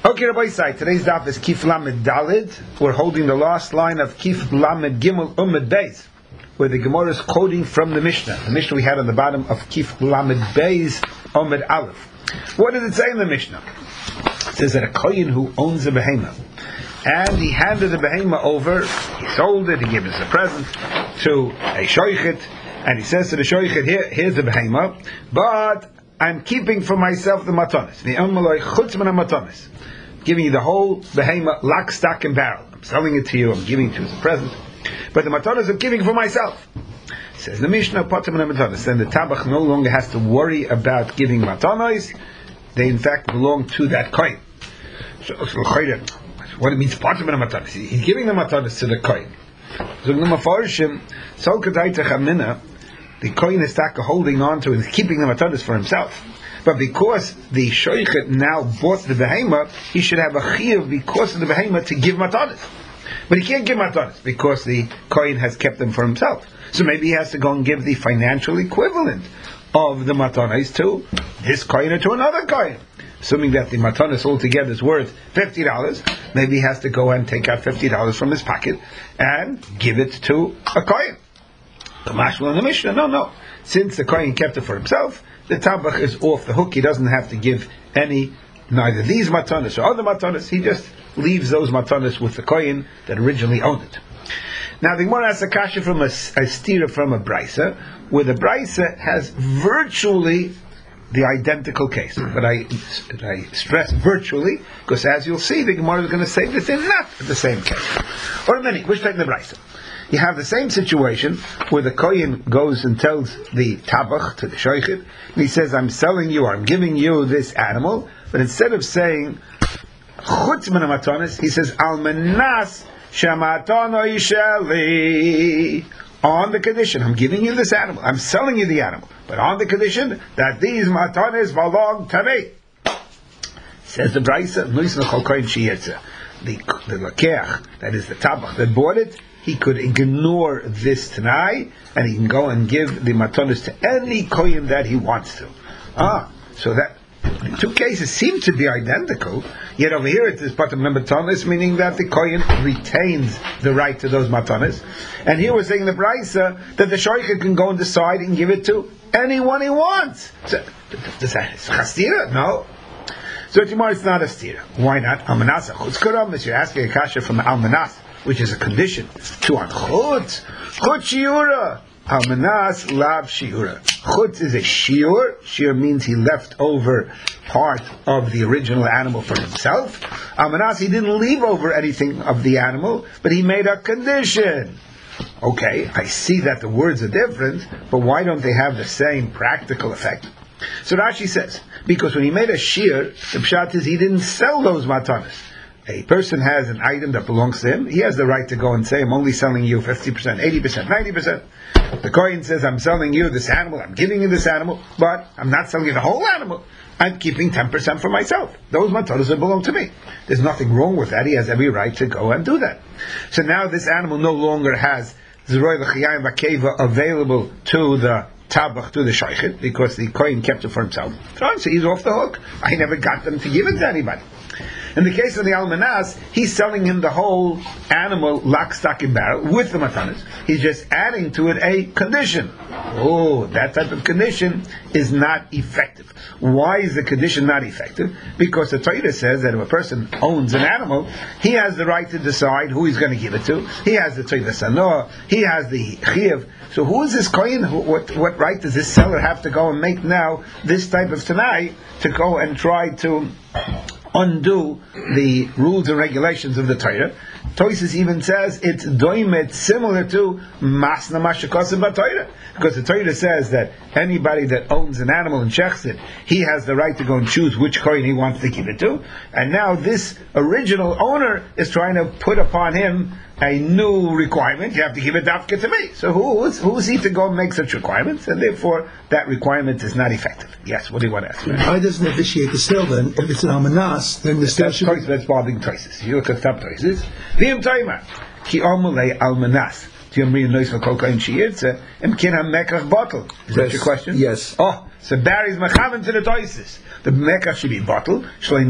Okay, Rabbi Isai, today's daf is Kif Lamed Dalid. We're holding the last line of Kif Lamed Gimel Umad Beis, where the Gemara is quoting from the Mishnah. The Mishnah we had on the bottom of Kif Lamed Beis Umad Aleph. What did it say in the Mishnah? It says that a kohen who owns a behemoth, and he handed the behemoth over, he sold it, he gave it as a present to a shoichet, and he says to the shoichet, here's the behemoth, but I'm keeping for myself the matanis. The Amaloi chutz min matanis. Giving you the whole behemoth, lock, stock, and barrel. I'm selling it to you, I'm giving it to you as a present. But the matanis I'm giving for myself. Says the Mishnah, patim min matanis. Then the tabach no longer has to worry about giving matanis. They in fact belong to that kohen. So what it means, patim min matanis. He's giving the matanis to the kohen. So the mafarshim, so kadaita chamina, the kohen is holding on to and keeping the matanis for himself. But because the shoichet now bought the behemoth, he should have a chiyuv because of the behemoth to give matanis. But he can't give matanis because the kohen has kept them for himself. So maybe he has to go and give the financial equivalent of the matanis to this kohen or to another kohen. Assuming that the matanis altogether is worth $50, maybe he has to go and take out $50 from his pocket and give it to a kohen. The mashal in the Mishnah, no. Since the kohen kept it for himself, the tabach is off the hook. He doesn't have to give any, neither these matanis or other matanis. He just leaves those matanis with the kohen that originally owned it. Now the Gemara has a kasha from a stira from a brisa, where the brisa has virtually the identical case. But I stress virtually, because as you'll see, the Gemara is going to say that they're not the same case. Or a minute, which take the brisa. You have the same situation where the kohen goes and tells the tabach to the shoichet, and he says, I'm selling you, or I'm giving you this animal, but instead of saying chutz min matanis, he says al menas shamatanoi sheli, on the condition, I'm giving you this animal, I'm selling you the animal, but on the condition that these matanis belong to me. Says the brisa, the lakeach, that is the tabach that bought it, he could ignore this tanai, and he can go and give the matanis to any kohen that he wants to. So that the two cases seem to be identical, yet over here it is patim matanis, meaning that the kohen retains the right to those matanis, and here we're saying the brisa that the shoichet can go and decide and give it to anyone he wants. So, is that chastira? No. So tomorrow it's not a stira. Why not? Almanas chutzkaram, as you're asking a kasha from almanas, which is a condition to on chutz shiura. Almanas lav shiura. Chutz is a shiur. Shiur means he left over part of the original animal for himself. Almanas, he didn't leave over anything of the animal, but he made a condition. Okay, I see that the words are different, but why don't they have the same practical effect? So Rashi says, because when he made a shiur, the pshat is he didn't sell those matanis. A person has an item that belongs to him, he has the right to go and say, I'm only selling you 50%, 80%, 90%. The kohen says, I'm selling you this animal, I'm giving you this animal, but I'm not selling you the whole animal. I'm keeping 10% for myself. Those matanos belong to me. There's nothing wrong with that. He has every right to go and do that. So now this animal no longer has Zroy L'Chiyayim V'Keva available to the tabach, to the shoichet, because the kohen kept it for himself. So he's off the hook. I never got them to give it to anybody. In the case of the almanas, he's selling him the whole animal, lock, stock, and barrel, with the matanis. He's just adding to it a condition. Oh, that type of condition is not effective. Why is the condition not effective? Because the Torah says that if a person owns an animal, he has the right to decide who he's going to give it to. He has the Torah Sanoah. He has the Chiyav. So who is this kohen? What right does this seller have to go and make now this type of tanai to go and try to undo the rules and regulations of the Torah? Toises even says it's doimet, similar to masna mashakasim b'Torah, because the Torah says that anybody that owns an animal and shechs it, he has the right to go and choose which kohen he wants to give it to. And now this original owner is trying to put upon him a new requirement. You have to give it dafka to me. So who is he to go and make such requirements? And therefore that requirement is not effective. Yes, what do you want to ask? Why doesn't it vitiate the sale then? If it's an almanas, then the sale should be... That's bothering choices. You look at top choices. V'im toima ki omulei almanas Is that your question? Yes. Oh, so Barry's mechaven to the toises. The mekach should be bottled.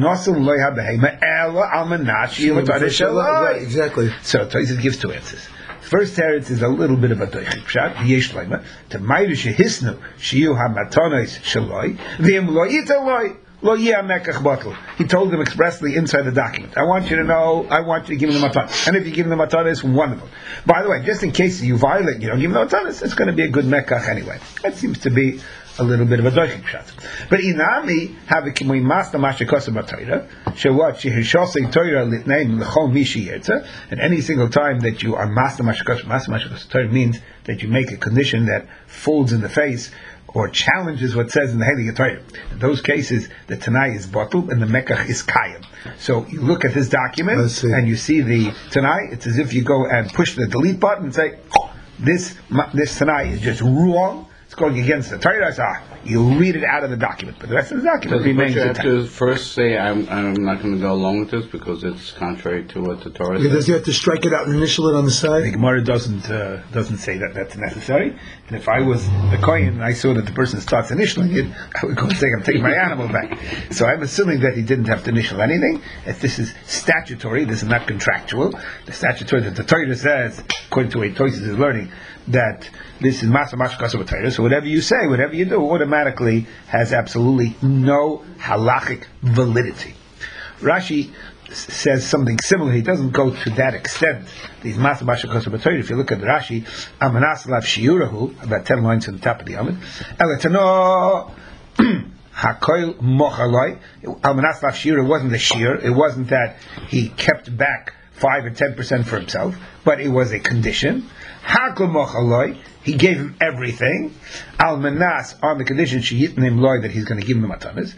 Right, exactly. So Toises gives two answers. First teretz is a little bit of a doichik pshat. Yesh leima to ma'ir shehisnu shiyu hamatonos shaloi v'im lo yitaloi lo yeh mekach bottle. He told them expressly inside the document. I want you to know. I want you to give me the matanos. And if you give me the matanos, wonderful. By the way, just in case you violate, you don't give me the matanos. It's going to be a good mekach anyway. That seems to be a little bit of a doichik pshat. But inami have a kimui master mashikosa b'Torah. Shewat shehishosei Torah litneim l'chol mishi yetza. And any single time that you are master mashikosa Torah means that you make a condition that folds in the face or challenges what says in the Heilige Torah. In those cases, the Tanai is bottled and the Mekach is Kayim. So you look at this document and you see the Tanai. It's as if you go and push the delete button and say, oh, this Tanai is just wrong. It's going against the Torah. You read it out of the document, but the rest of the document remains you have intact. to first say, I'm not going to go along with this because it's contrary to what the Torah says. Does he have to strike it out and initial it on the The side? Gemara doesn't say that that's necessary. And if I was the kohen and I saw that the person starts initialing it, I would go and say, I'm taking my animal back. So I'm assuming that he didn't have to initial anything. If this is statutory, this is not contractual. The statutory that the Torah says, according to what Tosis is learning, that this is Masa Mashkas of Torah. So whatever you say, whatever you do, automatically has absolutely no halachic validity. Rashi says something similar. He doesn't go to that extent. These Masa Mashkas of Torah. If you look at the Rashi, Amanas Lav Shiurahu, about 10 lines on the top of the Amid, Elatano Hakoil Mochaloi. Almanas Lav Shiura wasn't the shear. It wasn't that he kept back 5 or 10% for himself, but it was a condition. Hakol Mochaloi, he gave him everything. Almanas, on the condition Shehitnim Loi, that he's going to give him the matanas.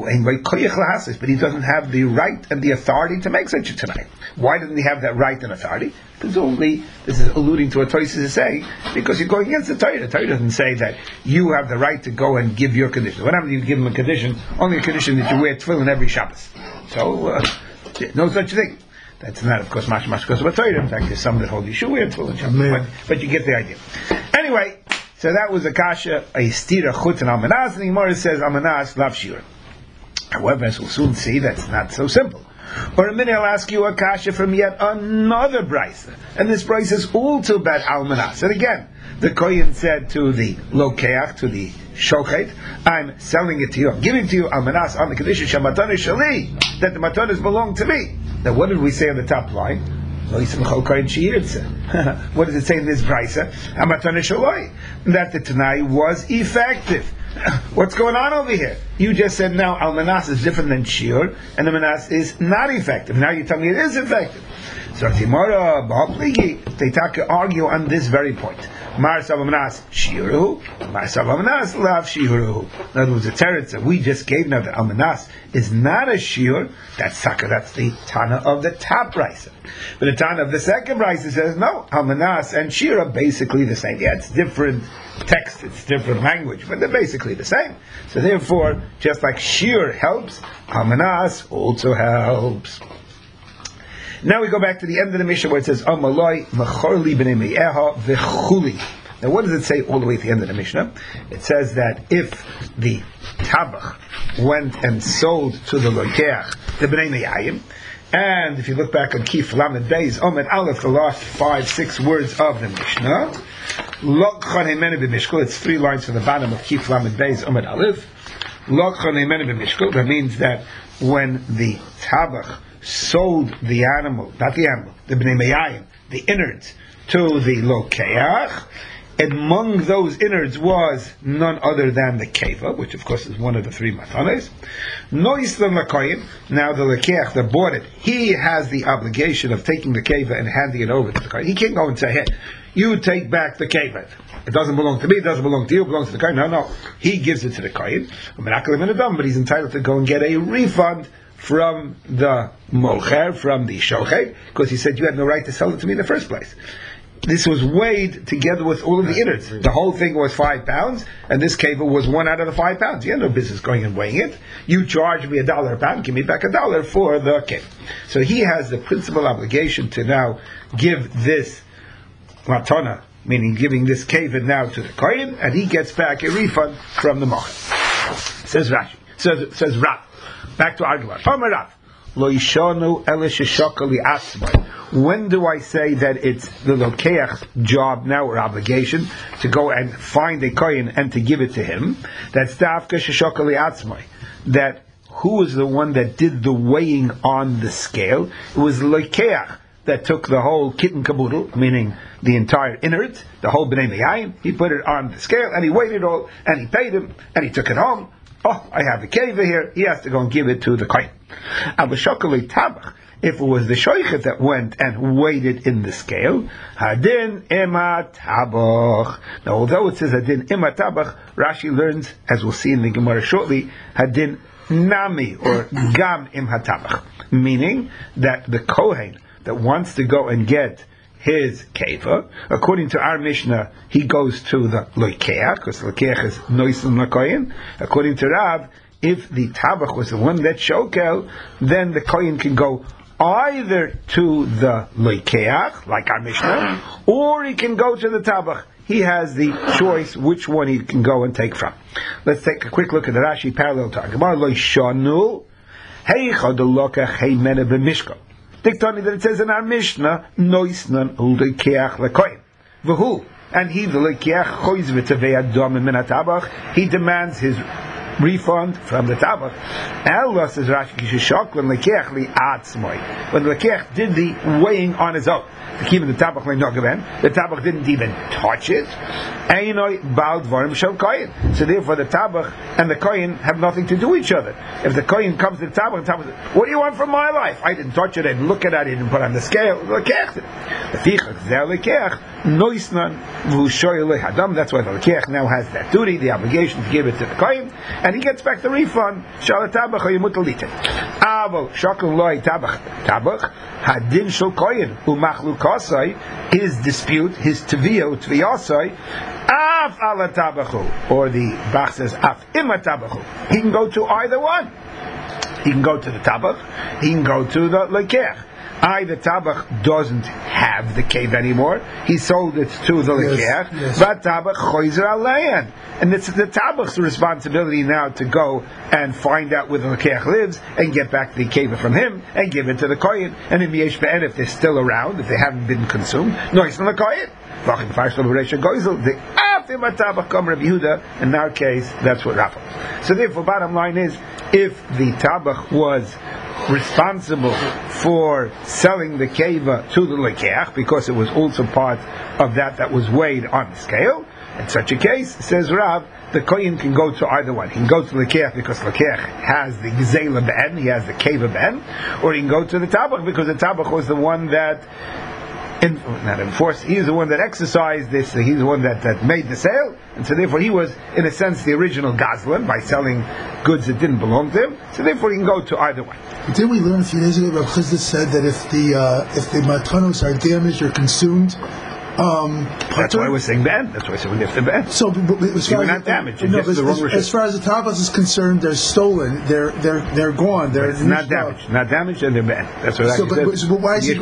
But he doesn't have the right and the authority to make such a tonight. Why doesn't he have that right and authority? Presumably, this is alluding to what Tosis is saying, because you're going against the Torah. The Torah doesn't say that you have the right to go and give your condition. What happens if you give him a condition? Only a condition that you wear tefillin every Shabbos. So, no such thing. That's not, of course, mashkas of Torah. In fact, there's some that hold you should wear tefillin, but you get the idea. Anyway, so that was a kasha, a stira chutz and almanas, and the Gemara says almanas lav shira. However, as we'll soon see, that's not so simple. For a minute, I'll ask you a kasha from yet another brisa, and this brisa is also about almanas. And again, the kohen said to the lokeach, to the shochet, I'm selling it to you, I'm giving to you almanas on the condition shamatana shali, that the matanas belong to me. Now, what did we say on the top line? What does it say in this brisa? Hamatana shaloi, that the Tanai was effective. What's going on over here? You just said now almanas is different than shiur, and the manas is not effective. Now you tell me it is effective. So Timora, they argue on this very point. Mar Salamanas Shiruhu, Mar Salamanas Lav Shiruhu. In other words, the teretz that we just gave now, that Almanas is not a shiur, that's the Tana of the top brisa. But the Tana of the second brisa says, no, Almanas and shiur are basically the same. Yeah, it's different text, it's different language, but they're basically the same. So therefore, just like shiur helps, Almanas also helps. Now we go back to the end of the Mishnah where it says, Amaloi mechorli b'nei me'eha v'chuli. Now what does it say all the way to the end of the Mishnah? It says that if the tabach went and sold to the lokeach, the b'nei me'ayim, and if you look back on Kif Lamed Beis, Omed Aleph, the last 5-6 words of the Mishnah, Lokchan Heimene b'mishkol, it's 3 lines from the bottom of Kif Lamed Beis, Omed Aleph, Lokchan Heimene b'mishkol, that means that when the tabach sold the animal, not the animal, the bnei meyayim, the innards, to the lokeach, among those innards was none other than the keva, which of course is one of the 3 matanes. No islam lakoyim. Now the lokeach that bought it, he has the obligation of taking the keva and handing it over to the kohen. He can't go and say, hey, you take back the keva. It doesn't belong to me, it doesn't belong to you, it belongs to the kohen. No, he gives it to the kohen. But he's entitled to go and get a refund from the mocher, from the shochet, because he said you had no right to sell it to me in the first place. This was weighed together with all of the innards. The whole thing was 5 pounds, and this keva was 1 out of the 5 pounds. You had no business going and weighing it. You charge me $1 a pound, give me back $1 for the keva. So he has the principal obligation to now give this matana, meaning giving this keva now to the kohen, and he gets back a refund from the mocher. Says Rashi. Says Rav. Back to argument. Omer Rav. Lo yishanu ele sheshaka li'atzmai. When do I say that it's the lokeach job now or obligation to go and find a kohen and to give it to him? That's dafka sheshaka li'atzmai. That who was the one that did the weighing on the scale? It was lokeach that took the whole kit and caboodle, meaning the entire innards, the whole b'nei me'ayin. He put it on the scale and he weighed it all and he paid him and he took it home. Oh, I have a keva here. He has to go and give it to the kohen. If it was the shoichet that went and weighed it in the scale, hadin ima tabach. Now, although it says hadin ima tabach, Rashi learns, as we'll see in the Gemara shortly, hadin nami or gam im hatabach, meaning that the kohen that wants to go and get his keva, according to our Mishnah, he goes to the loikeach, because loikeach is noisim lakoyin. According to Rav, if the tabach was the one that shokel, then the kohen can go either to the loikeach, like our Mishnah, or he can go to the tabach. He has the choice which one he can go and take from. Let's take a quick look at the Rashi parallel to our Gemara. Lo shanu heichad lokach heimene b'mishkan. Diktani that it says in our Mishnah, noisnan u'lekeach lekoyin. V'hu, and he the lekeach choiz v'tavei adom min hatabach. He demands his refund from the tabach. Allah says Rashi kishashoklan lekeach li'atzmoi. When the lekeach did the weighing on his own, to keep the tabach le'nogaven, the tabach didn't even touch it. Einoi bal dvarim shel koyin. So therefore the tabach and the koyin have nothing to do with each other. If the koyin comes to the tabach says, what do you want from my life? I didn't touch it, I didn't look at it, I didn't put it on the scale. That's why the lekeach now has that duty, the obligation to give it to the koyin, and he gets back the refund. Shal tabach yimut alite. Avo shakul loy tabach hadin shel koyin umachlukasai. His dispute, his tviyah tviyasai, af ala tabachu, or the Bach says af ima tabachu. He can go to either one. He can go to the tabach. He can go to the lekeach. The tabach doesn't have the cave anymore. He sold it to the lekeach. But tabach choizer aleyan, and it's the tabach's responsibility now to go and find out where the lekeach lives and get back the cave from him and give it to the kohen. And in the yesh be'en, if they're still around, if they haven't been consumed, no, it's not the kohen. The after tabach come Rabbi Yehuda. In our case, that's what Rafa. So therefore, bottom line is, if the tabach was responsible for selling the keva to the lekeach, because it was also part of that was weighed on the scale, in such a case, says Rav, the kohen can go to either one. He can go to the lekeach because lekeach has the gzela ben, he has the keva ben, or he can go to the tabach because the tabach was the one that not enforced, he's the one that exercised this, he's the one that made the sale, and so therefore he was, in a sense, the original gazlan by selling goods that didn't belong to him, so therefore he can go to either one. Didn't we learn a few days ago, Rav Chizda said that if the matanos are damaged or consumed, that's why we're saying ben. That's why I said we lift the ben. So, as far as not damaged. No, as far as the tabas is concerned, they're stolen. They're gone. They're not damaged. Not damaged, and they're ben. That's what I said. So, but why is it?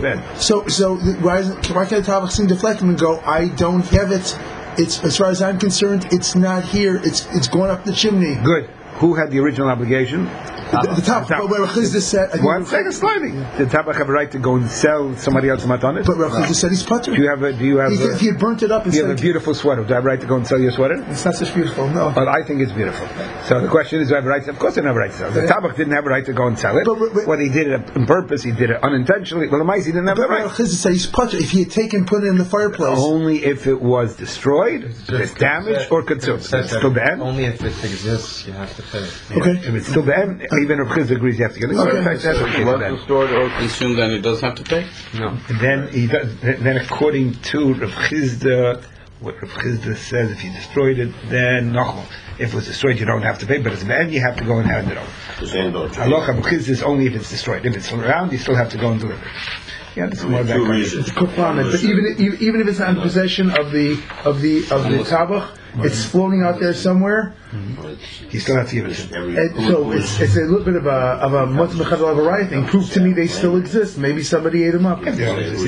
Why can't the tabas sing deflect and go? I don't have it. It's, as far as I'm concerned, it's not here. It's going up the chimney. Good. Who had the original obligation? The top, but where Rav Chizda said, one second, slowly. The tabach have a right to go and sell somebody else's matanis. But Rav Chizda said he's putter. Do you have? If he had burnt it up, and you have a beautiful sweater. Do I have a right to go and sell your sweater? It's not such beautiful, no. Well, I think it's beautiful. So the question is, do I have a right? Of course, I don't have a right to sell. The tabach didn't have a right to go and sell it. Whether he did it on purpose, he did it unintentionally. Well, the mice he didn't have a right. Rav Chizda said he's putter. If he had put it in the fireplace, only if it was destroyed, if it's damaged or consumed. It's still banned. Only if it exists, you have to pay. Okay. If it's still banned, even Rav Chizda agrees you have to get it. That's what it was destroyed or consumed, then it does have to pay? No. Then he does. Then according to Rav Chizda, what Rav Chizda says, if you destroyed it, then no. If it was destroyed, you don't have to pay, but it's banned, you have to go and hand it over. Halacha Rav Chizda is only if it's destroyed. If it's still around, you still have to go and deliver it. Yeah, that's more back. It's kuflamed, but even if it's not in possession of the tabach, it's floating out there somewhere. You still have to give it. And so it's a little bit of a much of a right thing. Prove to me they still exist. Maybe somebody ate them up. If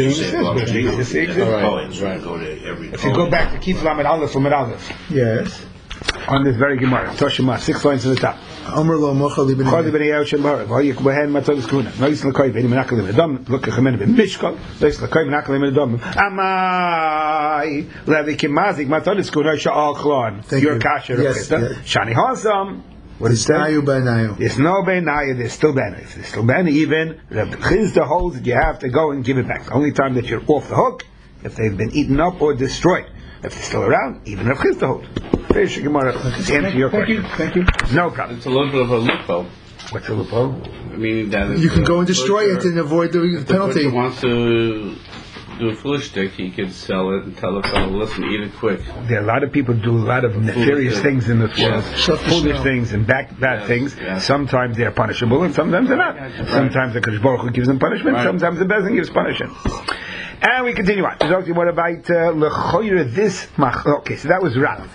you go back to Kif Lamed Aleph from Aleph, Yes. on this very Gemara, Toshima, 6 lines to the top. Amr lo mocha libni. Chali b'nei Yoshem Barav, Vayik b'hen Matzolis Kuna, Nois l'koy v'eni menakalim edom, look achamen b'mishkol, Nois l'koy menakalim edom, Amai, Levi Kimazik Matzolis Kuna sha'al your kasher Shani Hasam. What is that? There's no benayu, there's still benayu. There's still benayu, even Reb Chizda holds that you have to go and give it back. The only time that you're off the hook, if they've been eaten up or destroyed. If they're still around, even Reb Chizda holds. Finish Gemara to answer your question. Thank you. No problem. It's a little bit of a loophole. What's a loophole? Meaning that You can go and destroy it and avoid the penalty. If wants to do a foolish stick, he could sell it and tell the fellow, listen, eat it quick. There are a lot of people do a lot of nefarious things in this world. Yes. Foolish things and bad things. Yes. Sometimes they're punishable and sometimes they're not. Sometimes the Kodesh Baruch Hu gives them punishment, sometimes the Bezin gives punishment. And we continue on. What about this? Okay, so that was Rav.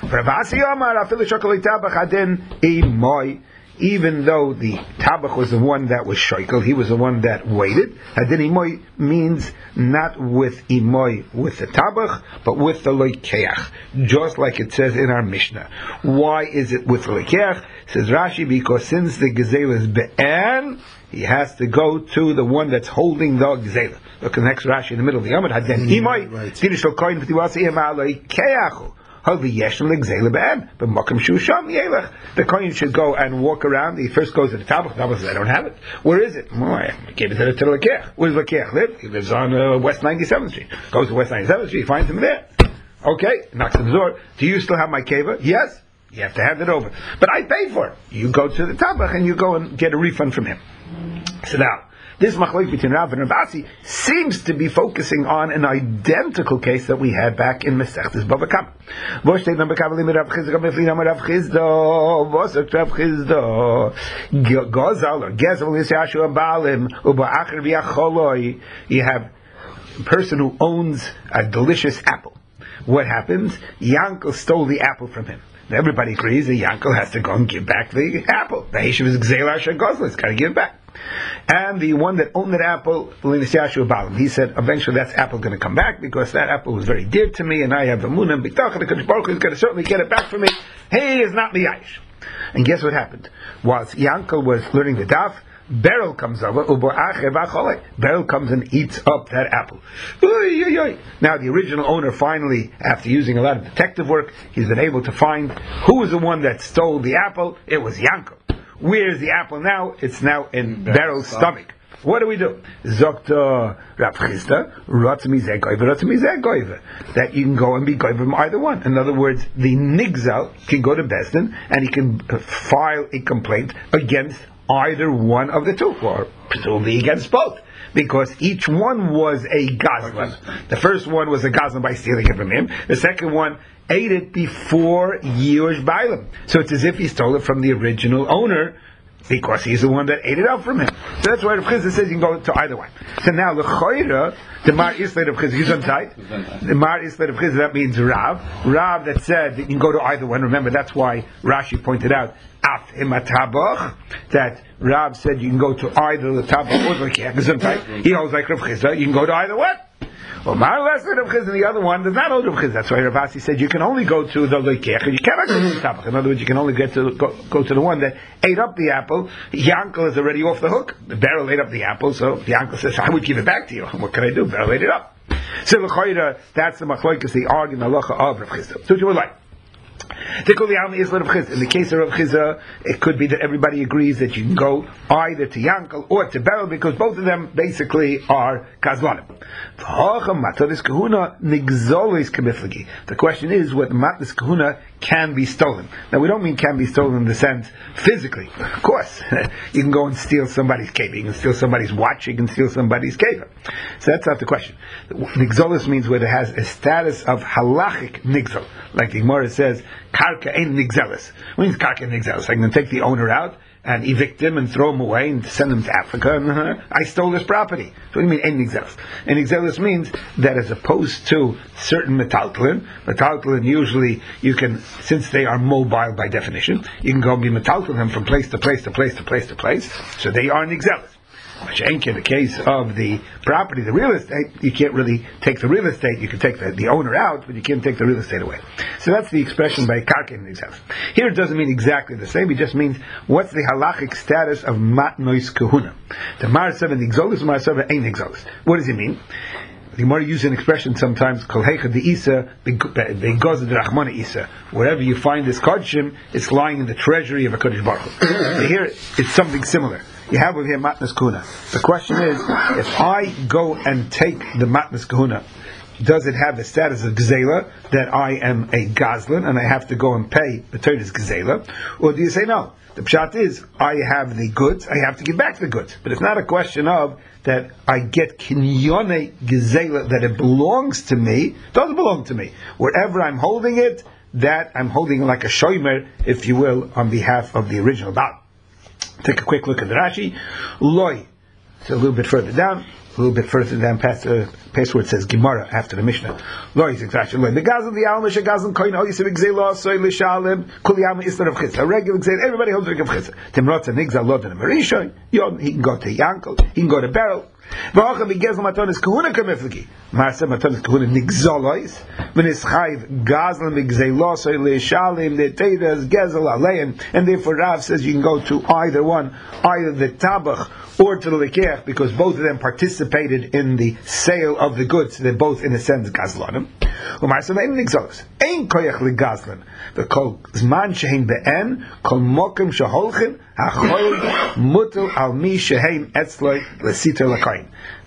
Even though the tabach was the one that was shoikel, he was the one that waited. Hadin imoy means not with imoy with the tabach, but with the loikeach, just like it says in our Mishnah. Why is it with the loikeach? Says Rashi, because since the gezel is be'en, he has to go to the one that's holding the gezela. Look at the next Rashi in the middle of the Yomad. Hadin imoy tinish lokoyin v'tiwasi ema loikeachu. The kohen should go and walk around. He first goes to the tabach. The tabach says, I don't have it. Where is it? Oh, I gave it to the Lekech. Where does Lekech live? He lives on West 97th Street. Goes to West 97th Street, finds him there. Okay, knocks on the door. Do you still have my keva? Yes. You have to hand it over. But I paid for it. You go to the tabach and you go and get a refund from him. So now, this machlok between Rav and Rav Asi seems to be focusing on an identical case that we had back in Masechtas Bava Kama. Vos steht number Kabbalah mit Rav Chizda, Meflina mit Rav Chizda, Vos Rav Chizda, Gozal or Gezel Yisashu Abalim, Uba Acher V'Yacholoi. You have a person who owns a delicious apple. What happens? Yankel stole the apple from him. Everybody agrees that Yankel has to go and give back the apple. The Heshiv is Gzeil Asher Gozal. It's got to give it back. And the one that owned that apple, he said, eventually that apple is going to come back because that apple was very dear to me, and I have the moon and bitach, and the Kodesh Baruch Hu is going to certainly get it back for me. He is not miyash. And guess what happened? Whilst Yankel was learning the daf, Beryl comes over. Beryl comes and eats up that apple. Now the original owner finally, after using a lot of detective work, he's been able to find who was the one that stole the apple. It was Yankel. Where is the apple now? It's now in Beryl's stomach. What do we do? Zokta Rav Chizda, that you can go and be goyver from either one. In other words, the nigzal can go to Besdin and he can file a complaint against either one of the two, or presumably against both, because each one was a gazlan. The first one was a gazlan by stealing it from him. The second one ate it before Yush Bailam. So it's as if he stole it from the original owner, because he's the one that ate it out from him. So that's why Rav Chizda says you can go to either one. So now the Choyra, the Mar Islet of Chizda, he's on tight. The Mar Islet of Chizda, that means Rav that said that you can go to either one. Remember, that's why Rashi pointed out Af Imatabach, that Rav said you can go to either the Tabach or the Kiyah. He holds like Rav Chizda, you can go to either one. Well, Mar Islet of Chizda, the other one does not hold Rav Chizda. That's why Rav Asi said you can only go to the Lekech, and you cannot go to the Tabach. In other words, you can only go to the one that ate up the apple. Yankel is already off the hook. The Beryl ate up the apple, so the Yankel says, I would give it back to you. What can I do? Beryl ate it up. So that's the machlokes, the argument halacha of Rav Chizda. So what you would like. In the case of Rav Chizda, it could be that everybody agrees that you can go either to Yankel or to Beryl, because both of them basically are Kazlanim. The question is whether Matnas Kahuna can be stolen. Now we don't mean can be stolen in the sense physically. Of course, you can go and steal somebody's cave, you can steal somebody's watch, you can steal somebody's cave. So that's not the question. Nigzolis means where it has a status of halachic nigzol. Like the Gemara says, karka ain't nigzelis. What means karka ain't nigzelis? I'm going to take the owner out, and evict him and throw him away and send him to Africa, and I stole his property. So what do you mean, ein nigzelis? Ein nigzelis means that as opposed to certain metaltalin usually you can, since they are mobile by definition, you can go and be metaltalin them from place to place to place to place to place, so they are nigzelis. Which ain't in the case of the property, the real estate, you can't really take the real estate, you can take the owner out, but you can't take the real estate away. So that's the expression by karka in example. Here it doesn't mean exactly the same, it just means what's the halachic status of matnois kahuna. The marsev and the exolus, marsev ain't exolus. What does it mean? The Gemara uses an expression sometimes, kol heicha de isa, begoz de rachmana isa. Wherever you find this kodshim, it's lying in the treasury of a Kodesh Baruch Hu. So here it's something similar. You have over here matnas kahuna. The question is, if I go and take the matnas kahuna, does it have the status of gzela, that I am a gazlan and I have to go and pay the Torah's gzela? Or do you say no? The pshat is, I have the goods, I have to give back the goods. But it's not a question of that I get kinyone gzela, that it belongs to me. It doesn't belong to me. Wherever I'm holding it, that I'm holding like a shomer, if you will, on behalf of the original Baal. Take a quick look at the Rashi. Loi. It's a little bit further down. A little bit further down past where it says Gemara after the Mishnah. Loi is exactly Loi. The Gazan, the Alma, Shagazan, Koin, Oyisiv, Gzela, Soy, Lishalim, Kuliyama, Isler of Chitza. A regular Gzela, everybody holds a ring of Chitza. Timrotza, Nigza, Lod, and Marisha. Yom, he can go to Yankel, he can go to Beryl. V'acha b'gezel matonis kahuna kamifliki. Ma'aseh matonis kahuna nigzolois. V'nis chayv gazlan b'gzeilosoi le'shalim le'teidas gezel alein. And therefore Rav says you can go to either one, either the tabach or to the lekech, because both of them participated in the sale of the goods. They're both in a sense gazlanim. U'ma'aseh ve'en nigzolos. Ein koyach le'gazlan. V'kol zman shehin be'en, kol mokim sheholchin, ha'choyl mutel al mi shehin etzloi l'siter l'kayin.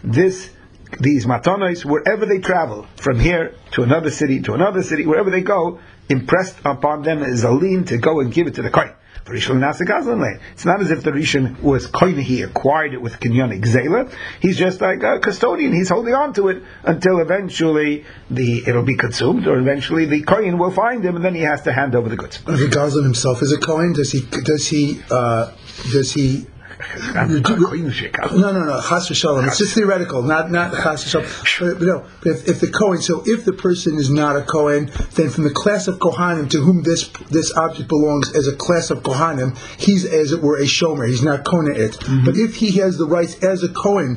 These matanos, wherever they travel, from here to another city, wherever they go, impressed upon them is a lien to go and give it to the kohen. It's not as if the Rishon was kohen, he acquired it with kinyan gzela. He's just like a custodian. He's holding on to it until eventually it'll be consumed, or eventually the kohen will find him, and then he has to hand over the goods. The Gazlan himself is a kohen. Does he? No, Chas v'Shalom. It's just theoretical, not Chas v'Shalom. But no, if the Kohen, so if the person is not a Kohen, then from the class of Kohanim to whom this object belongs as a class of Kohanim, he's as it were a Shomer. He's not Kohen it. Mm-hmm. But if he has the rights as a Kohen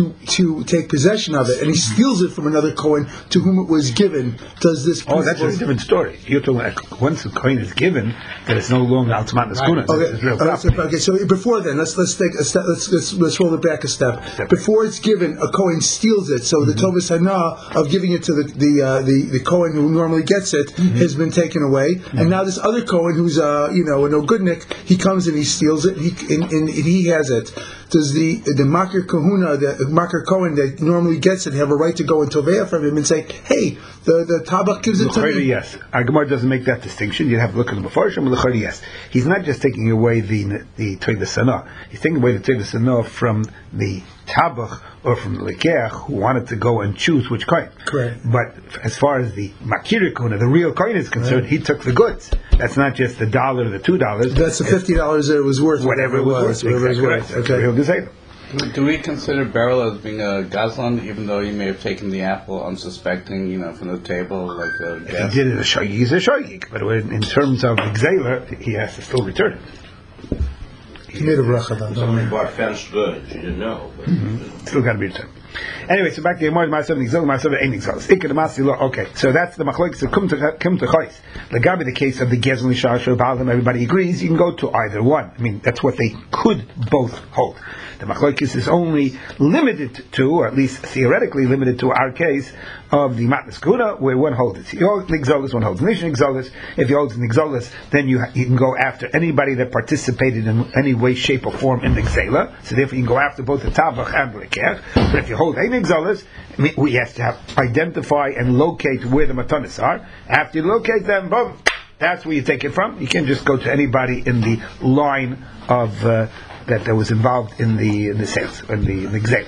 to take possession of it, and he steals it from another Kohen to whom it was given, does this? Oh, that's a different story. You're talking about once the Kohen is given, that it's no longer Altman Neskuna. Okay, so before then, let's take a step. Let's roll it back a step. Before it's given, a Kohen steals it. So the Tovas Hana of giving it to the Kohen who normally gets it has been taken away, and now this other Kohen who's an Ogudnik, he comes and he steals it. And he has it. Does the Makir Kahuna, the Makir Kohen that normally gets it, have a right to go and tovea from him and say, "Hey, the Tabach gives it to me"? Yes, our Gemara doesn't make that distinction. You'd have to look at the Mefarshim. L'chayri, yes, he's not just taking away the Toiv Sana. He's taking away the Toiv Sana from the Tabach or from the Lekech who wanted to go and choose which coin. Correct. But as far as the Makir Kahuna, the real coin is concerned, he took the goods. That's not just the $1 or the $2. That's the $50 that it was worth. Whatever it was worth. Okay. Do we consider Beryl as being a Gazlan, even though he may have taken the apple unsuspecting, from the table, like a guest? He did it a shogig, he's a shogig. But in terms of Gzela, he has to still return it. He made a bracha about Somebody bought fenced goods, you didn't know. But Still got to be returned. Anyway, so back to Yemar, Ma'asav Nigzol, Ma'asav Ein Nigzol. Ikka the Masi Lo. Okay, so that's the machlokes that come to Chayis. Lagabi, the case of the Gezul Nishashu Baalim, everybody agrees you can go to either one. I mean, that's what they could both hold. The machlokes is only limited to, or at least theoretically limited to, our case of the Matnas Kahuna, where one holds it. You hold Nigzolis, one holds Nishan Nigzolis. If you hold Nigzolis, then you can go after anybody that participated in any way, shape, or form in the Gzela. So therefore you can go after both the Tabach and the Lekech. But if you hold Ein Nigzolis, we have to identify and locate where the Matanis are. After you locate them, boom, that's where you take it from. You can't just go to anybody in the line of that was involved in the sales, in the Gzela.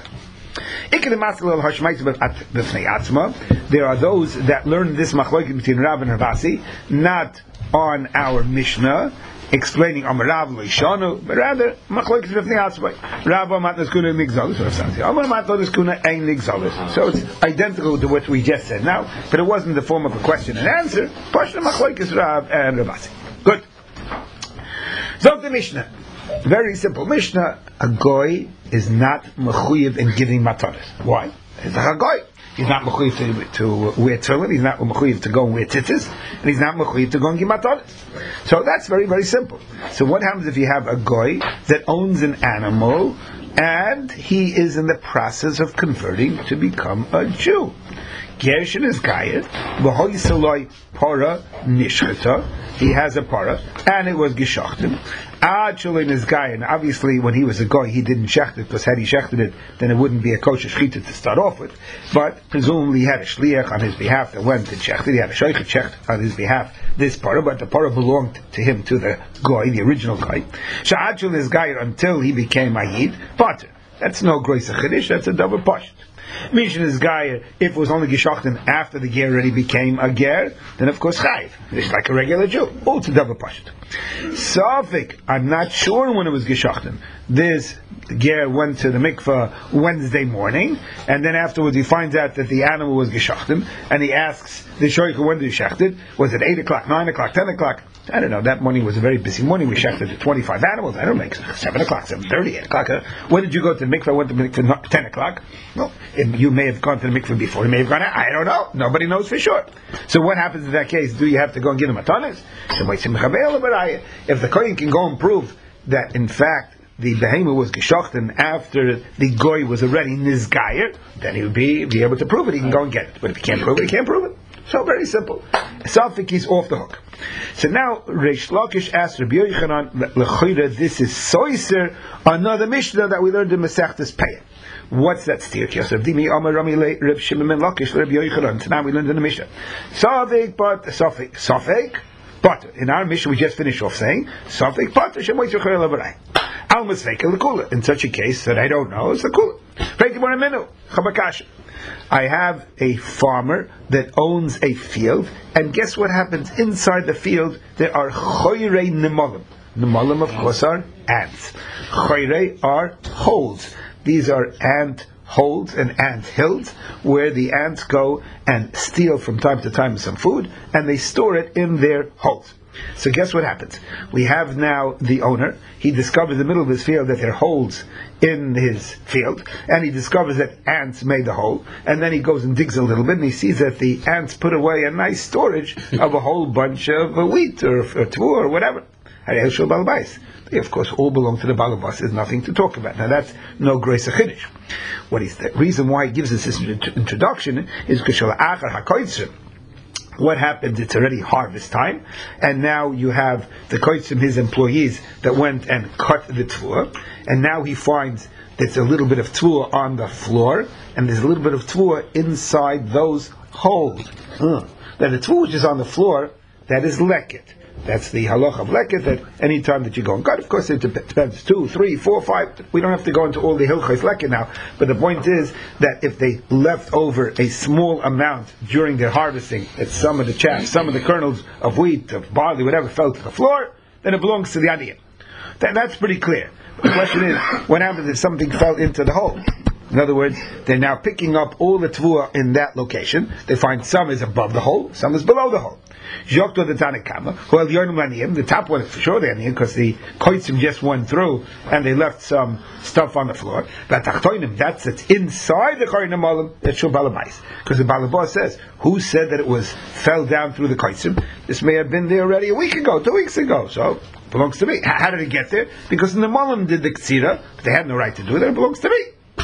There are those that learn this machlokes between Rav and Ravasi, not on our Mishnah, explaining Amarav Leishanu, but rather Machlokes Bifnei Atzmai. Rav Matnas Kuna Nigzalis, or something. Amar Matnas Kuna Ein Nigzalis. So it's identical to what we just said now, but it wasn't in the form of a question and answer. Pashna Machlokes Rav and Ravasi. Good. So the Mishnah. Very simple Mishnah. A goy is not mechuyev in giving matanos. Why? He's like a goy. He's not mechuyev to wear tefillin. He's not mechuyev to go and wear tzitzis, and he's not mechuyev to go and give matanos. So that's very, very simple. So what happens if you have a goy that owns an animal and he is in the process of converting to become a Jew? Gershin is gayet, v'hoyisaloi para nishcheta. He has a para, and it was geshachtim. Acholin is gayet. Obviously, when he was a goy, he didn't shecht it, because had he shechted it, then it wouldn't be a kosher shechita to start off with. But presumably, he had a shliach on his behalf that went and shechted. He had a shoichet shecht on his behalf this para, but the para belonged to him, to the goy, the original goy. Sha'acholin is gayet until he became a yid. Potter. That's no grace of chiddush. That's a double pashut. Mishin is Gayer, if it was only Geshachten after the Ger already became a Ger, then of course Chayiv. It's like a regular Jew. Oh, it's a double Pashut. Safik, I'm not sure when it was Geshachten. This Ger went to the mikveh Wednesday morning, and then afterwards he finds out that the animal was Geshachten, and he asks the Shoyka, when did you shecht it? Was it 8 o'clock, 9 o'clock, 10 o'clock? I don't know, that morning was a very busy morning. We shechted 25 animals. I don't make 7 o'clock, 7:30, 8 o'clock. When did you go to the mikveh? I went to the mikveh 10 o'clock. Well, you may have gone to the mikveh before. You may have gone out. I don't know. Nobody knows for sure. So what happens in that case? Do you have to go and give him a tanis? If the kohen can go and prove that, in fact, the behemoth was geshochten after the goy was already nizgayer, then he would be able to prove it. He can go and get it. But if he can't prove it, he can't prove it. So very simple. Safik is off the hook. So now Reish Lakish asked Rabbi Yochanan, L'chira, this is soiser, another Mishnah that we learned in Masechtas Peyah. What's that steer? So now we learned in the Mishnah. Safik, but Safik, but in our Mishnah we just finished off saying Safik, but Shemoy Tzachar Labarai. Al Masfeika L'kula. In such a case that I don't know, it's the Kula. Break one minute. Chabakash. I have a farmer that owns a field, and guess what happens inside the field? There are choyrei nemolim. Nemolim, of course, are ants. Choyrei are holes. These are ant holes and ant hills where the ants go and steal from time to time some food, and they store it in their holes. So guess what happens? We have now the owner. He discovers in the middle of his field that there are holes in his field, and he discovers that ants made the hole, and then he goes and digs a little bit, and he sees that the ants put away a nice storage of a whole bunch of wheat or tvua or whatever. They of course all belong to the balabas. There's nothing to talk about. Now that's no grace of chiddush. What is the reason why he gives us this introduction is because what happens? It's already harvest time, and now you have the koitzim, his employees, that went and cut the tvua, and now he finds there's a little bit of tvua on the floor, and there's a little bit of tvua inside those holes. Now the tvua which is on the floor, that is leket. That's the halach of leket, that any time that you go and cut, of course it depends, 2, 3, 4, 5, we don't have to go into all the hilchos leket now, but the point is that if they left over a small amount during their harvesting, that some of the chaff, some of the kernels of wheat, of barley, whatever, fell to the floor, then it belongs to the aniyim. That's pretty clear. The question is, what happens if something fell into the hole? In other words, they're now picking up all the tvua in that location. They find some is above the hole, some is below the hole. Jokto the Tanakama, well, the top one is for sure the aniyim, because the koitzim just went through and they left some stuff on the floor. But that's inside the koinim malam, that's shul balabais. Because the balabas says, who said that it was fell down through the koitzim? This may have been there already a week ago, 2 weeks ago, so it belongs to me. How did it get there? Because the malam did the ktsira, but they had no right to do it, it belongs to me.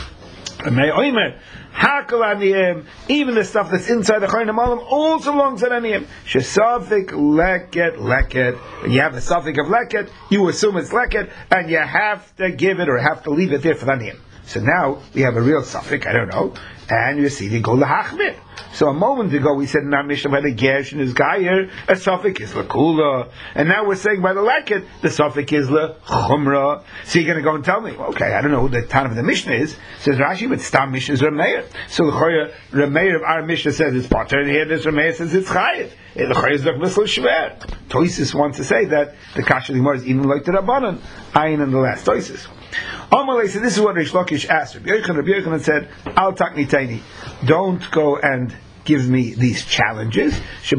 Even the stuff that's inside the Chayim Malam also belongs to Aniyim. Shesafik leket. You have a suffix of leket, you assume it's leket, and you have to give it or have to leave it there for Aniyim. So now we have a real suffix, I don't know, and you see they go lahachmir. So a moment ago we said in our Mishnah by the Gersh and his Gayer, a suffix is lakula, and now we're saying by the leket, the suffix is lechumra. So you're going to go and tell me, okay, I don't know who the Tan of the Mishnah is. Says Rashi, but Stam Mishnah is Rameir. So the Rameir of our Mishnah says it's potter, and here this Rameir says it's chayiv. Toisis wants to say that the Kasha Limor is even like the Rabbanan, ayin in the last Toisis. Amalei said, this is what Rish Lakish asked. Rabbi Yochanan said, Al takni taini, don't go and give me these challenges. This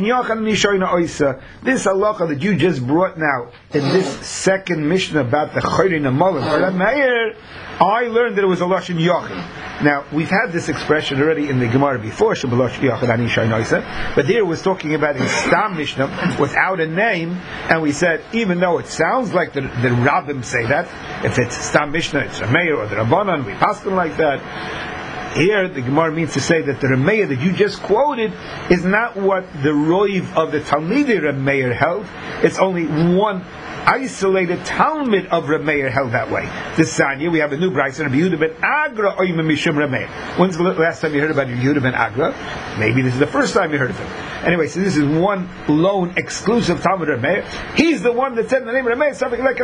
halacha that you just brought now in this second Mishnah about the Chayrin Amalim, I learned that it was a Lashon Yachid. Now, we've had this expression already in the Gemara before, but there it was talking about a Stam Mishnah without a name, and we said, even though it sounds like the Rabbim say that, if it's Stam Mishnah, it's Rameir or the Rabbanan, we pass them like that. Here, the Gemara means to say that the Rameir that you just quoted is not what the Roiv of the Talmidei Rameir held. It's only one isolated Talmud of Rameir held that way. This Sanya, we have a new Brayso, Rabbi Yehuda ben Agra oimim mishum Rameir. When's the last time you heard about Rabbi Yehuda ben Agra? Maybe this is the first time you heard of him. Anyway, so this is one lone exclusive Talmud Rameir. He's the one that said in the name of Rameir, something like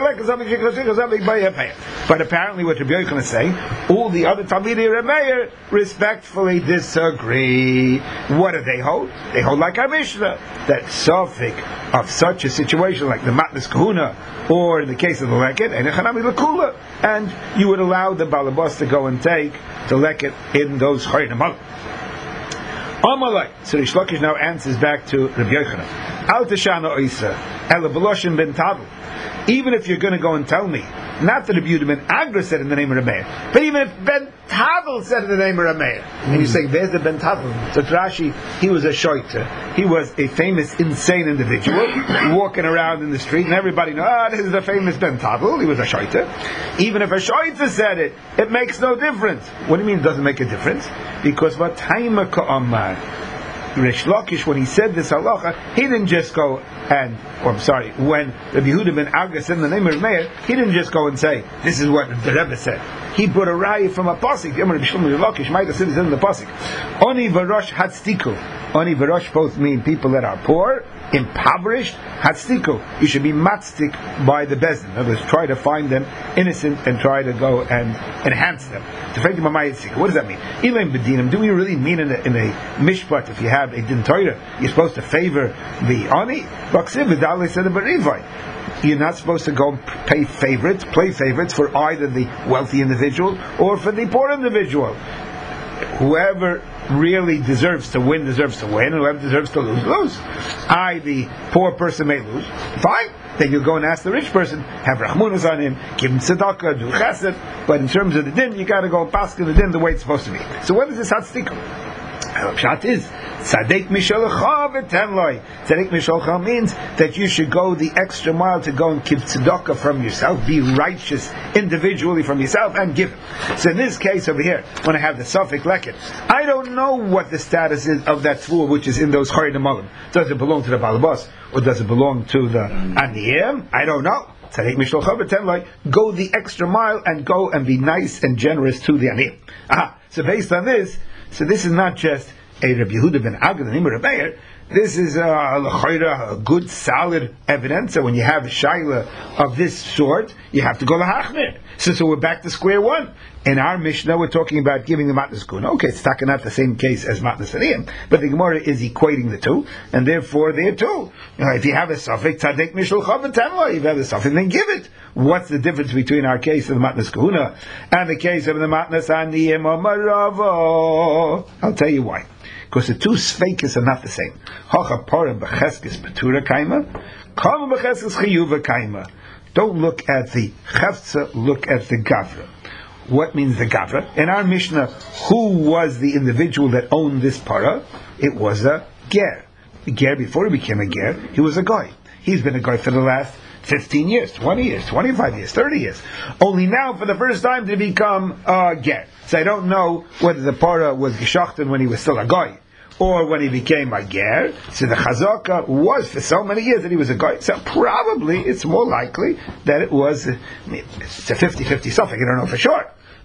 but apparently what Rabbi Yochanan is saying, all the other Talmidei Rameir respectfully disagree. What do they hold? They hold like our Mishnah, that Sofik of such a situation like the Matnas Kahuna, or in the case of the Leket, and you would allow the Balabas to go and take the Leket in those Chayrin Amalim. Amalai. So Rish Lakish now answers back to Rabbi Yochanan. Al tashana oisa, ela b'loshin ben tadl. Even if you're going to go and tell me, not that Rabbi Yehuda ben Agra said in the name of Rameir, but even if Ben Tadl said in the name of Rameir, and you say, where's the Ben Tadl? So Rashi, he was a shoiter. He was a famous, insane individual, walking around in the street, and everybody knows, this is the famous Ben Tadl. He was a shoiter. Even if a shoiter said it, it makes no difference. What do you mean it doesn't make a difference? Because what time Rish Lakish, when he said this halacha, he didn't just go and, when Rabbi Yehuda ben Agra said in the name of Rameir, he didn't just go and say, this is what the Rebbe said. He brought a raya from a pasuk. Rabbi Lakish might have said this in the pasuk. Oni v'rosh hatstiku. Oni v'rosh both mean people that are poor, impoverished. Hatstiku. You should be matstik by the bezdin. In other words, try to find them innocent and try to go and enhance them. What does that mean? Ilim b'dinim. Do we really mean in a mishpat, if you have a din Torah, you're supposed to favor the oni? You're not supposed to go and play favorites for either the wealthy individual or for the poor individual. Whoever really deserves to win, and whoever deserves to lose. The poor person may lose. Fine. Then you go and ask the rich person, have rachmunus on him, give him tzedakah, do chesed. But in terms of the din, you got to go and pass the din the way it's supposed to be. So what is this hatstikum? Pshat is tzaddik mishalcha v'tenloi. Tzaddik mishalcha means that you should go the extra mile to go and give tzedakah from yourself, be righteous individually from yourself, and give it. So in this case over here, when I have the suffix leket, I don't know what the status is of that fool which is in those Chayrin Amalim. Does it belong to the Balabas or does it belong to the Aniyim? I don't know. Go the extra mile and go and be nice and generous to the Aniyim. So based on this, so this is not just a Rabbi Yehuda ben Agra, the name of Rameir. This is a good, solid evidence. So when you have a shaila of this sort, you have to go lahachmir. So we're back to square one. In our Mishnah, we're talking about giving the matnas kuna. Okay, it's not the same case as matnas aniyim, but the Gemara is equating the two, and therefore there too. If you have a suffix tzaddik mishul chav, if you have a suffix, then give it. What's the difference between our case of the matnas kuna and the case of the matnas aniyim or maravo? I'll tell you why. Because the two sfeikis are not the same. Hacha para b'cheskes betura kaima, kama b'cheskes chiyuva kaima. Don't look at the chefza, look at the gavra. What means the gavra? In our Mishnah, who was the individual that owned this para? It was a ger. The ger, before he became a ger, he was a guy. He's been a guy for the last 15 years, 20 years, 25 years, 30 years. Only now, for the first time, did he become a ger. So I don't know whether the para was geshachten when he was still a guy, or when he became a ger. So the chazaka was for so many years that he was a guy. So probably it's more likely that it was, it's a 50-50 suffix, I don't know for sure.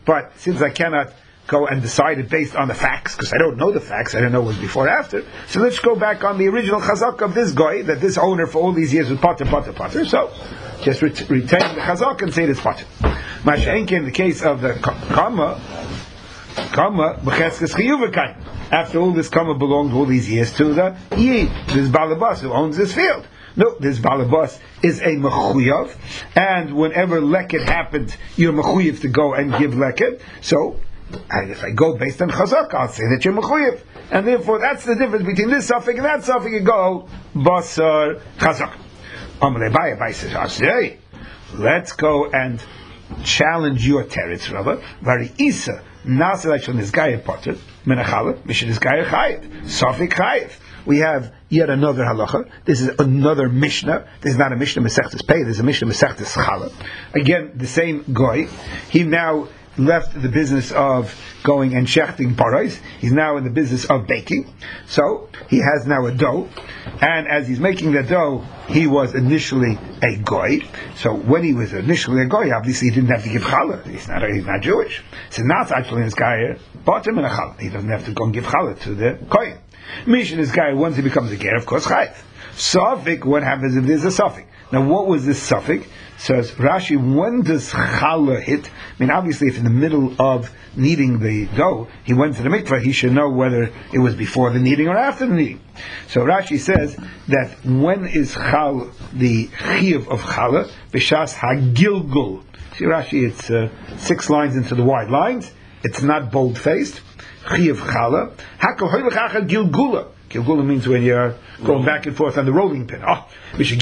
but since I cannot go and decide it based on the facts, because I don't know the facts, I don't know what was before or after, so let's go back on the original chazak of this guy, that this owner for all these years was potter, so just retain the chazak and say it's potter. Masha'enke, in the case of the kama, b'cheskes chiyuvakain. After all, this kama belonged all these years to the Yid, this balabas who owns this field. No, this balabas is a mechuyav, and whenever leket happened, you're mechuyav to go and give leket. So, if I go based on chazak, I'll say that you're mechuyav, and therefore that's the difference between this suffix and that suffix. You go basar chazak. Amalei Abai says, "Hey, let's go and challenge your teretz, Rabbi. Vari isa nasalach on this guy potter menachala mishin this guy chayiv suffix chayiv." We have yet another halacha. This is another mishnah. This is not a mishnah mesechtes pei. This is a mishnah mesechtes chala. Again, the same guy. He now left the business of going and shechting parais. He's now in the business of baking. So he has now a dough, and as he's making the dough, he was initially a goy. So when he was initially a goy, obviously he didn't have to give challah. He's not Jewish. So now it's actually this guy bought him in a challah. He doesn't have to go and give challah to the kohen. Mishin, this guy, once he becomes a ger, of course, chayiv. Suffix, what happens if there's a suffix? Now, what was this suffix? Says Rashi, when does challah hit? I mean, obviously, if in the middle of kneading the dough, he went to the mikveh, he should know whether it was before the kneading or after the kneading. So Rashi says that when is chal, the chiyuv of challah, b'shas hagilgul. See Rashi, it's 6 lines into the wide lines. It's not bold-faced. Chiyuv challah. Hakol hoylech gilgula. Gilgula means when you're going back and forth on the rolling pin. The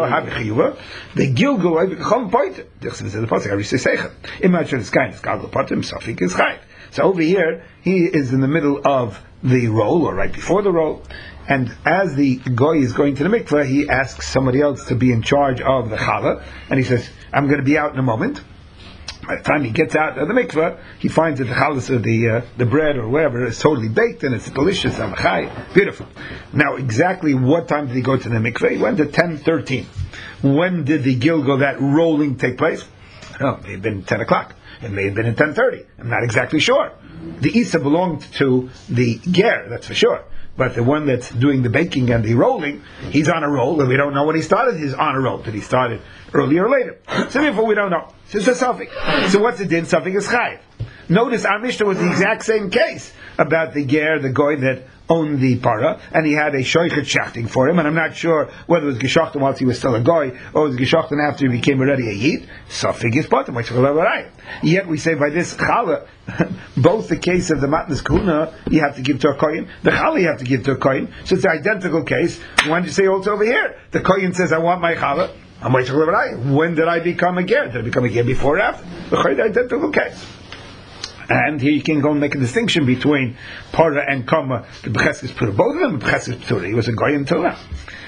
Gilgul, imagine this guy is Galgal Potim, Safik is Chayiv. So over here, he is in the middle of the roll, or right before the roll, and as the goy is going to the mikveh, he asks somebody else to be in charge of the challah, and he says, I'm going to be out in a moment. By the time he gets out of the mikveh, he finds that the challah of the bread or whatever is totally baked and it's delicious, beautiful. Now, exactly what time did he go to the mikveh? He went at 10:13. When did the gilgul, that rolling, take place? Oh, it may have been 10 o'clock. It may have been at 10:30. I'm not exactly sure. The Isa belonged to the ger, that's for sure. But the one that's doing the baking and the rolling, he's on a roll, and we don't know when he started. He's on a roll. Did he start it earlier or later? So therefore, we don't know. So it's a suffix. So what's the din? Suffix is chayiv. Notice our Mishnah was the exact same case about the ger, the goy that owned the para, and he had a shoichet shachting for him, and I'm not sure whether it was geshachten whilst he was still a goy, or it was geshachten after he became already a yid. Suffix is potem. Yet we say by this challah, both the case of the matnas kahuna you have to give to a kohen, the challah you have to give to a kohen, so it's the identical case. Why don't you say also over here? The kohen says, I want my challah. When did I become a ger? Did I become a ger before or after? The identical case. And here you can go and make a distinction between para and kama. The b'cheskes pura, both of them b'cheskes pura. He was a goy until now.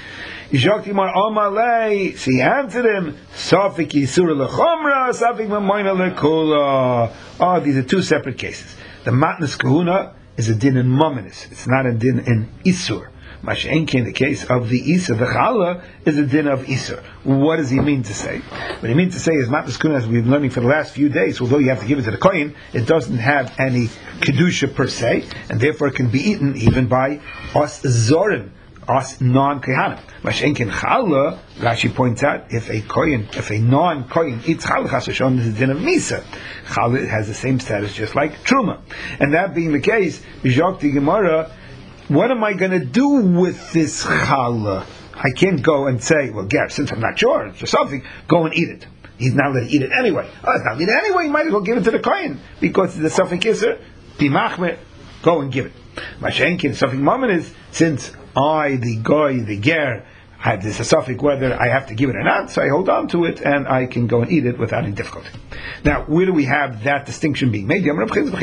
So he answered him, Safik Yisura Lechomra, Safik Mamoina Lekula. Oh, these are two separate cases. The Matnas Kahuna is a din in Mominis. It's not a din in Isur. Masha'enki, in the case of the Isa, the Chala, is a din of Isur. What does he mean to say? What he means to say is Matnas Kahuna, as we've been learning for the last few days, although you have to give it to the Kohen, it doesn't have any Kedusha per se, and therefore it can be eaten even by us Zorim, us non-Kehanim. Masha'enkin Chala, Rashi points out, if a non-Kohen eats Chala, Chasashon is a din of Misa. Chala has the same status just like Truma. And that being the case, B'Zhokti Gemara, what am I going to do with this challah? I can't go and say, well, Ger, since I'm not sure, it's just something, go and eat it. He's not going to eat it anyway. Oh, he's not going to eat it anyway, you might as well give it to the kohen, because the Safik Isser, Bimachmer, go and give it. Mashenkin, Safik Mammon is, since I, the goy, the Ger, have this Safik whether I have to give it or not, so I hold on to it and I can go and eat it without any difficulty. Now, where do we have that distinction being made?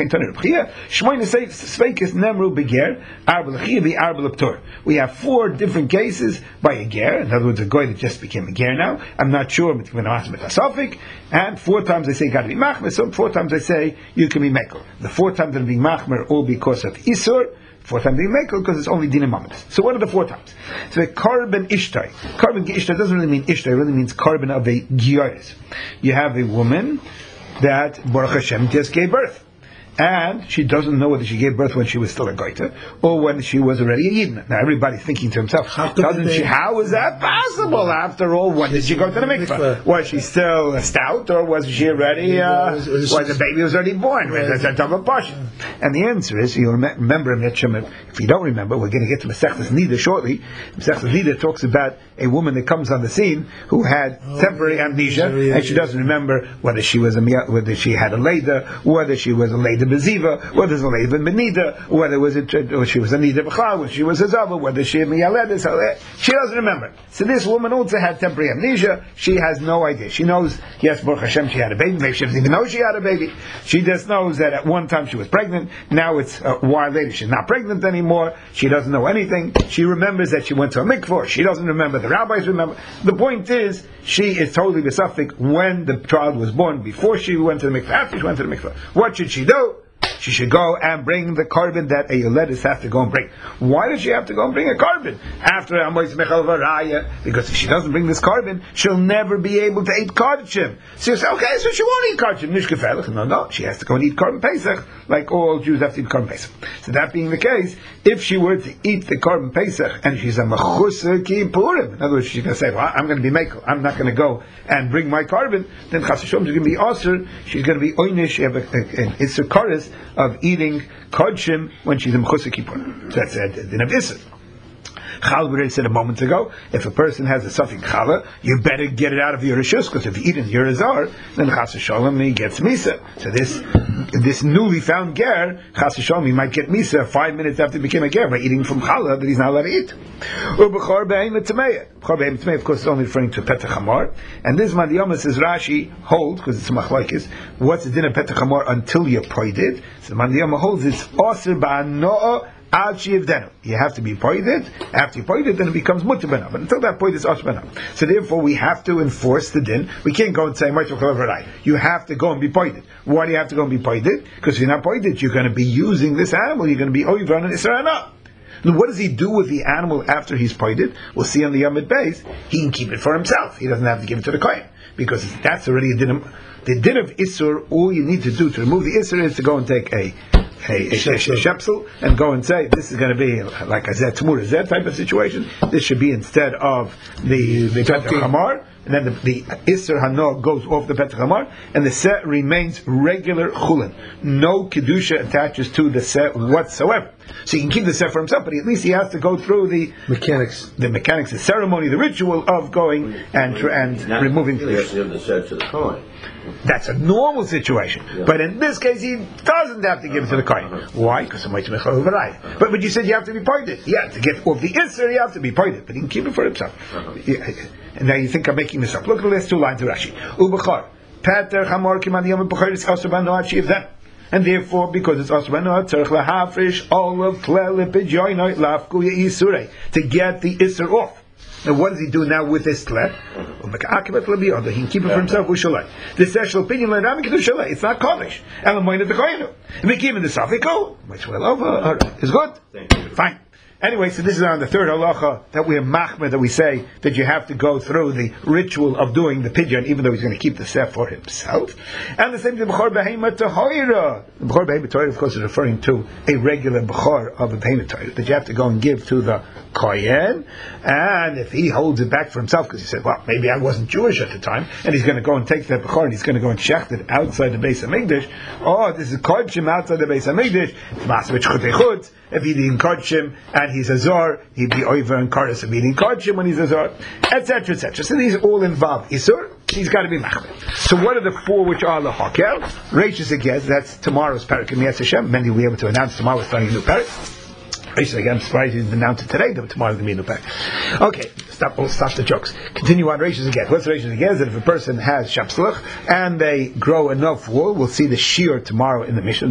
We have 4 different cases by a ger. In other words, a goy that just became a ger now. I'm not sure, and 4 times I say got to be machmer, so 4 times I say you can be mekel. The 4 times that I'm being machmer all because of isur. 4 times being mekel because it's only dinah mamadis. So what are the 4 times? So a korban ishtai. Korban ishtai doesn't really mean ishtai, it really means korban of a gioris. You have a woman that Baruch Hashem just gave birth. And she doesn't know whether she gave birth when she was still a goiter or when she was already a yidna. Now everybody's thinking to himself, how is that possible? After all, when did she go to the mikveh? Was she still stout, or was she already? Was the baby was already born? That's a double portion. And the answer is, you'll remember in Yetshemim. If you don't remember, we're going to get to Masechtas Nida shortly. Masechtas Nida talks about a woman that comes on the scene who had temporary amnesia, and she doesn't remember whether she was whether she had a leda, whether she was a leda beziva, whether it was a leda benida, whether she was a nida b'chal, whether she was a zava, whether she miyaled. She doesn't remember. So this woman also had temporary amnesia. She has no idea. She knows, yes, Baruch Hashem, she had a baby. Maybe she doesn't even know she had a baby. She just knows that at one time she was pregnant. Now it's a while later she's not pregnant anymore. She doesn't know anything. She remembers that she went to a mikvah. She doesn't remember. The rabbis remember. The point is, she is totally besafik when the child was born, before she went to the mikvah, after she went to the mikvah. What should she do? She should go and bring the carbon that a yoledis has to go and bring. Why does she have to go and bring a carbon? After Amois Mechal Varaya, because if she doesn't bring this carbon, she'll never be able to eat Kardashim. So you say, okay, so she won't eat Kardashim. Nishkefelach. No, she has to go and eat Carbon Pesach, like all Jews have to eat Carbon Pesach. So that being the case, if she were to eat the Carbon Pesach, and she's a Mechusa Kippurim, in other words, she's going to say, well, I'm going to be Mekel, I'm not going to go and bring my carbon, then Chas V'Shalom is going to be Aser, she's going to be Oynish, she have an Isser Karis of eating Kodshim when she's in Mechusa Kippurim. So that's the din of Isser. Chal, we already said a moment ago, if a person has a suffix chala, you better get it out of your rishus, because if you eat it in your azar, then chas v'sholem he gets misa. So this newly found ger, chas v'sholem, he might get misa 5 minutes after he became a ger by eating from chala that he's not allowed to eat. B'chor be'emet tameya. B'chor be'emet tameya, of course, is only referring to petach hamor. And this Madiyama says Rashi holds, because it's a machlokes, what's the din of petach hamor until you poid it? So Madiyama holds it's osir ba'ano'ah Al Shivdenu. You have to be poided. After you poided, then it becomes mutabana. But until that point, it's ashbana. So therefore, we have to enforce the din. We can't go and say, you have to go and be poided. Why do you have to go and be poided? Because if you're not poided, you're going to be using this animal. You're going to be oivan and isra'ana. Now, what does he do with the animal after he's poided? We'll see on the Yamid Beis. He can keep it for himself. He doesn't have to give it to the kohen, because that's already a din. The din of Isur, all you need to do to remove the Isur is to go and take a shepsel and go and say, this is going to be like a zet tamur, zet type of situation. This should be instead of the petach hamar, and then the Isser Hano goes off the petach hamar, and the set remains regular chulin. No kedusha attaches to the set whatsoever. So he can keep the set for himself, but at least he has to go through the mechanics, the ceremony, the ritual of going and removing kedusha. He has to give the set to the kohen. That's a normal situation. Yeah. But in this case, he doesn't have to give it to the kohen. Why? Because it might be mechal v'raya. But you said you have to be pointed. Yeah, to get off the Isser, you have to be pointed. But he can keep it for himself. Yeah. And now you think I'm making this up. Look at the last two lines of Rashi. Ubechar. Pater chamor kiman yom b'chor is also b'noat shiv them. And therefore, because it's also b'noat, tzarich lahafrish all of klel epidyoinoi lafku yisure to get the Isser off. Now, what does he do now with this tleh? He can keep it for himself. The special opinion, it's not kodesh. If he keep it the safiko, which well over, is good. Fine. Anyway, so this is on the third halacha that we are machmer, that we say that you have to go through the ritual of doing the pidyon, even though he's going to keep the sef for himself. And the same thing, b'chor behema tahira. The b'chor behema tahira, of course, is referring to a regular b'chor of a behema tahira that you have to go and give to the kohen. And if he holds it back for himself, because he said, well, maybe I wasn't Jewish at the time, and he's going to go and take that b'chor and he's going to go and shecht it outside the Beis HaMikdash. Oh, this is kodshim outside the Beis HaMikdash. It's masavich chutei. If he's eating kodshim and he's a zor, he'd be over and karas of eating kodshim when he's a zor, etc., etc. So these all involve isur. He's got to be machmer. So what are the four which are the hakel? Reishis again. That's tomorrow's parak in Yetz Hashem. Many will be able to announce tomorrow we're starting a new parak. Reishis again. I'm surprised he didn't announce it today, but tomorrow's going to be a new parak. Okay, stop the jokes. Continue on Reishis again. What's Reishis again? Is that if a person has shapslach and they grow enough wool, we'll see the shiur tomorrow in the Mishnah.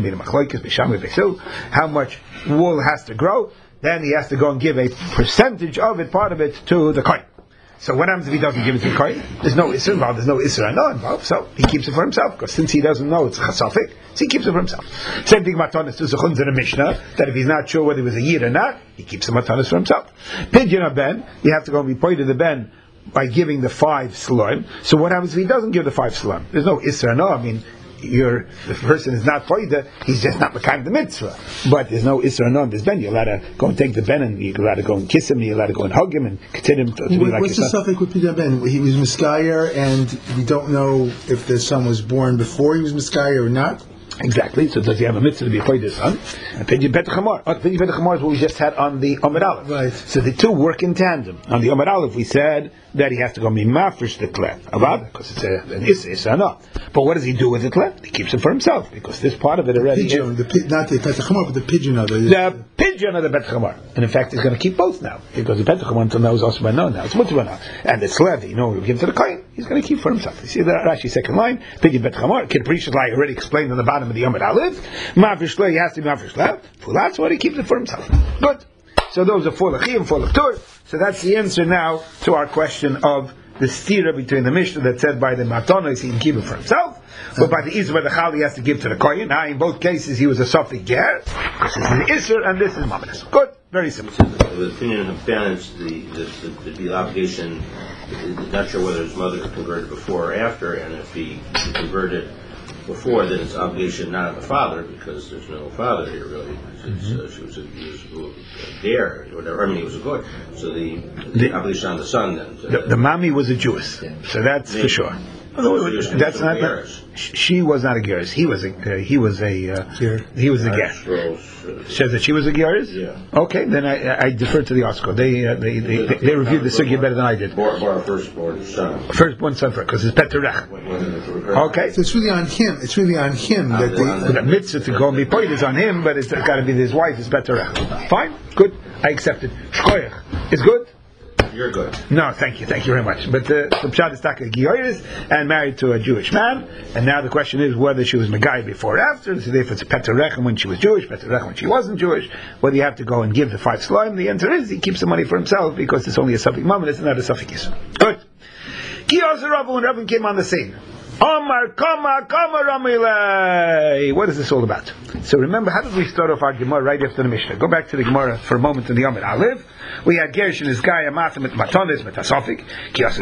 How much wool has to grow? Then he has to go and give a percentage of it, part of it, to the kohen. So what happens if he doesn't give it to the kohen? There's no isser involved, there's no isser involved, so he keeps it for himself, because since he doesn't know it's chasafik, so he keeps it for himself. Same thing matanis to zechunz in the Mishnah, that if he's not sure whether he was a yid or not, he keeps the matanis for himself. Pidyon ben, you have to go and be pointed to the ben by giving the 5 saloim. So what happens if he doesn't give the 5 saloim? There's no isser, no, I mean, the person is not poida, he's just not makayim the mitzvah. But there's no isra on this ben. You're allowed to go and take the ben, and you're allowed to go and kiss him, you're allowed to go and hug him, and consider him to be like what's the suffix with Pidyon Ben? He was Miskayer, and we don't know if the son was born before he was Miskayer or not. Exactly. So does he have a mitzvah to be a poida son? And Pidyon Bet Chamor. Pidyon Bet Chamor is what we just had on the Amud Aleph. Right. So the two work in tandem. On the Amud Aleph, we said that he has to go mimafresh the klef, because it's an issa enough. But what does he do with the klef? He keeps it for himself, because this part of it already. Pigeon, not the Bet Chamor, but the pigeon of the pigeon of the Bet Chamor. And in fact, he's going to keep both now, because the Bet Chamor until now is also now. It's mutzvah now, and it's levi. We give to the kohen. He's going to keep for himself. You see the Rashi second line, pigeon Bet Chamor. Kid Prisha I already explained on the bottom of the Amud Aleph. Mafresh le, he has to be mafresh le. That's what he keeps it for himself. Good. So those are four lechim, four lechtur. So that's the answer now to our question of the stira between the Mishnah that said by the matonos he can keep it for himself, but by the Isra by the Chal he has to give to the Kohen. Now in both cases he was a Sophic Ger. This is the Isra and this is Mamadas. Good, very simple. The opinion of parents, the obligation, not sure whether his mother converted before or after, and if he converted before, then it's obligation not on the father, because there's no father here really. He was a dare, or whatever. I mean, he was a good. So the obligation on the son then. The mommy was a Jewess, so that's for sure. That's not. She was not a Geras. He was a Ger. Says that she was a Geras. Yeah. Okay, then I defer to the article. They reviewed the sugya better than I did. Or firstborn son. Firstborn son, because it's Peterech. Okay. So it's really on him. It's really on him that the mitzvah to go and be poid is on him, but it's got to be his wife. It's Peterech. Fine, good. I accept it. Shkoyach is good. You're good. No, thank you very much. But the Pshat is Taka Giyoris and married to a Jewish man, and now the question is whether she was Megai before or after. So if it's a Peterechem when she was Jewish, Peterechem when she wasn't Jewish, whether you have to go and give the 5 slime, the answer is he keeps the money for himself because it's only a Safik Mammon, it's not a Safik Yisrael. Good. Kiyos Ravu, when Ravu came on the scene. Omar, kama ramilei. What is this all about? So remember, how did we start off our Gemara right after the Mishnah? Go back to the Gemara for a moment in the Amud Aleph. We had Gersh and his guy, Amatim, Matonis, Metasofik, Kiyasa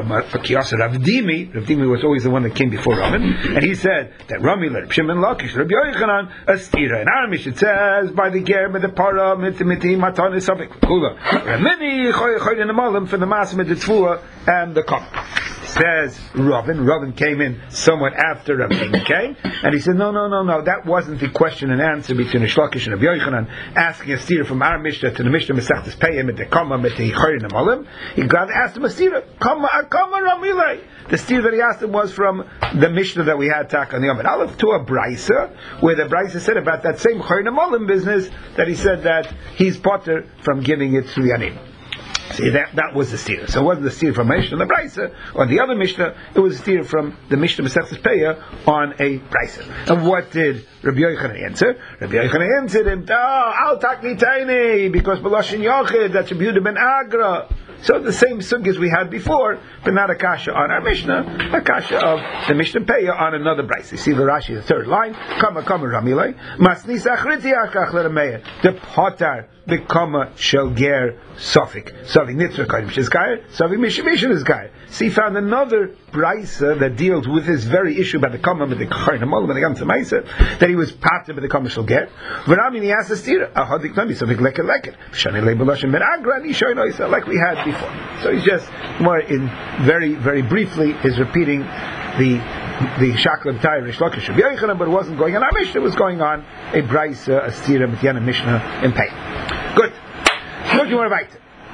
Ravdimi. Ravdimi was always the one that came before Ramin. And he said that Rami, Reb Shimon, Lakish, Reb Yochanan, Astira. In Aramish it says, by the Ger, the Para, Mitimiti, Matonis, Sofik, Kula. Ramini, Choy in the Malam, for the Masim, the Tzvua, and the Kop. Says Ravin came in somewhat after Ravin came, and he said, no, that wasn't the question and answer between Rish Lakish and Rabbi Yochanan asking a steer from our Mishnah to the Mishnah Masechtas Peyim at the Kama at the Chayrin Amalim. He got asked him a steer, Kama Ramilei. The steer that he asked him was from the Mishnah that we had tak on the Amud Aleph to a Brisa, where the Brisa said about that same Chayrin Amalim business that he said that he's potter from giving it to Yanim. See, that was the steer. So it wasn't the steer from Mishnah the Brisa on the other Mishnah. It was a steer from the Mishnah Masechtas Peya on a Brisa. And what did Rabbi Yochanan answer? Rabbi Yochanan answered him, "Al takni taini," because Baloshin Yochid, that's Rabbi Yehuda ben Agra. So the same sugyas we had before, but not a kasha on our Mishnah, a kasha of the Mishnah Peya on another Brisa. You see the Rashi, the third line, Kama Ramilei, Masnis Achriti Akach L'Rameya, the Potar. The Kama shall ger Sofik Nitzra Kaidim Shizkaya, Sofik Mishimishin is Kaya. So he found another Brisa that deals with this very issue about the Kama with the Kaidim Molam and the Gamsa Maisa, that he was part of the Kama shall ger. V'Rami he asked the stira, Ahodik Nami Sofik Leket. Shani Leibulashim Ben Agra Nishoy Noisa, like we had before. So he's just more in very, very briefly is repeating the Shaklam Tai Rish Lakish Rabbi Yochanan, but it wasn't going on our Mishnah, it was going on a Brisa, a stira, B'Tiana Mishnah in Pei. Good. What do you want to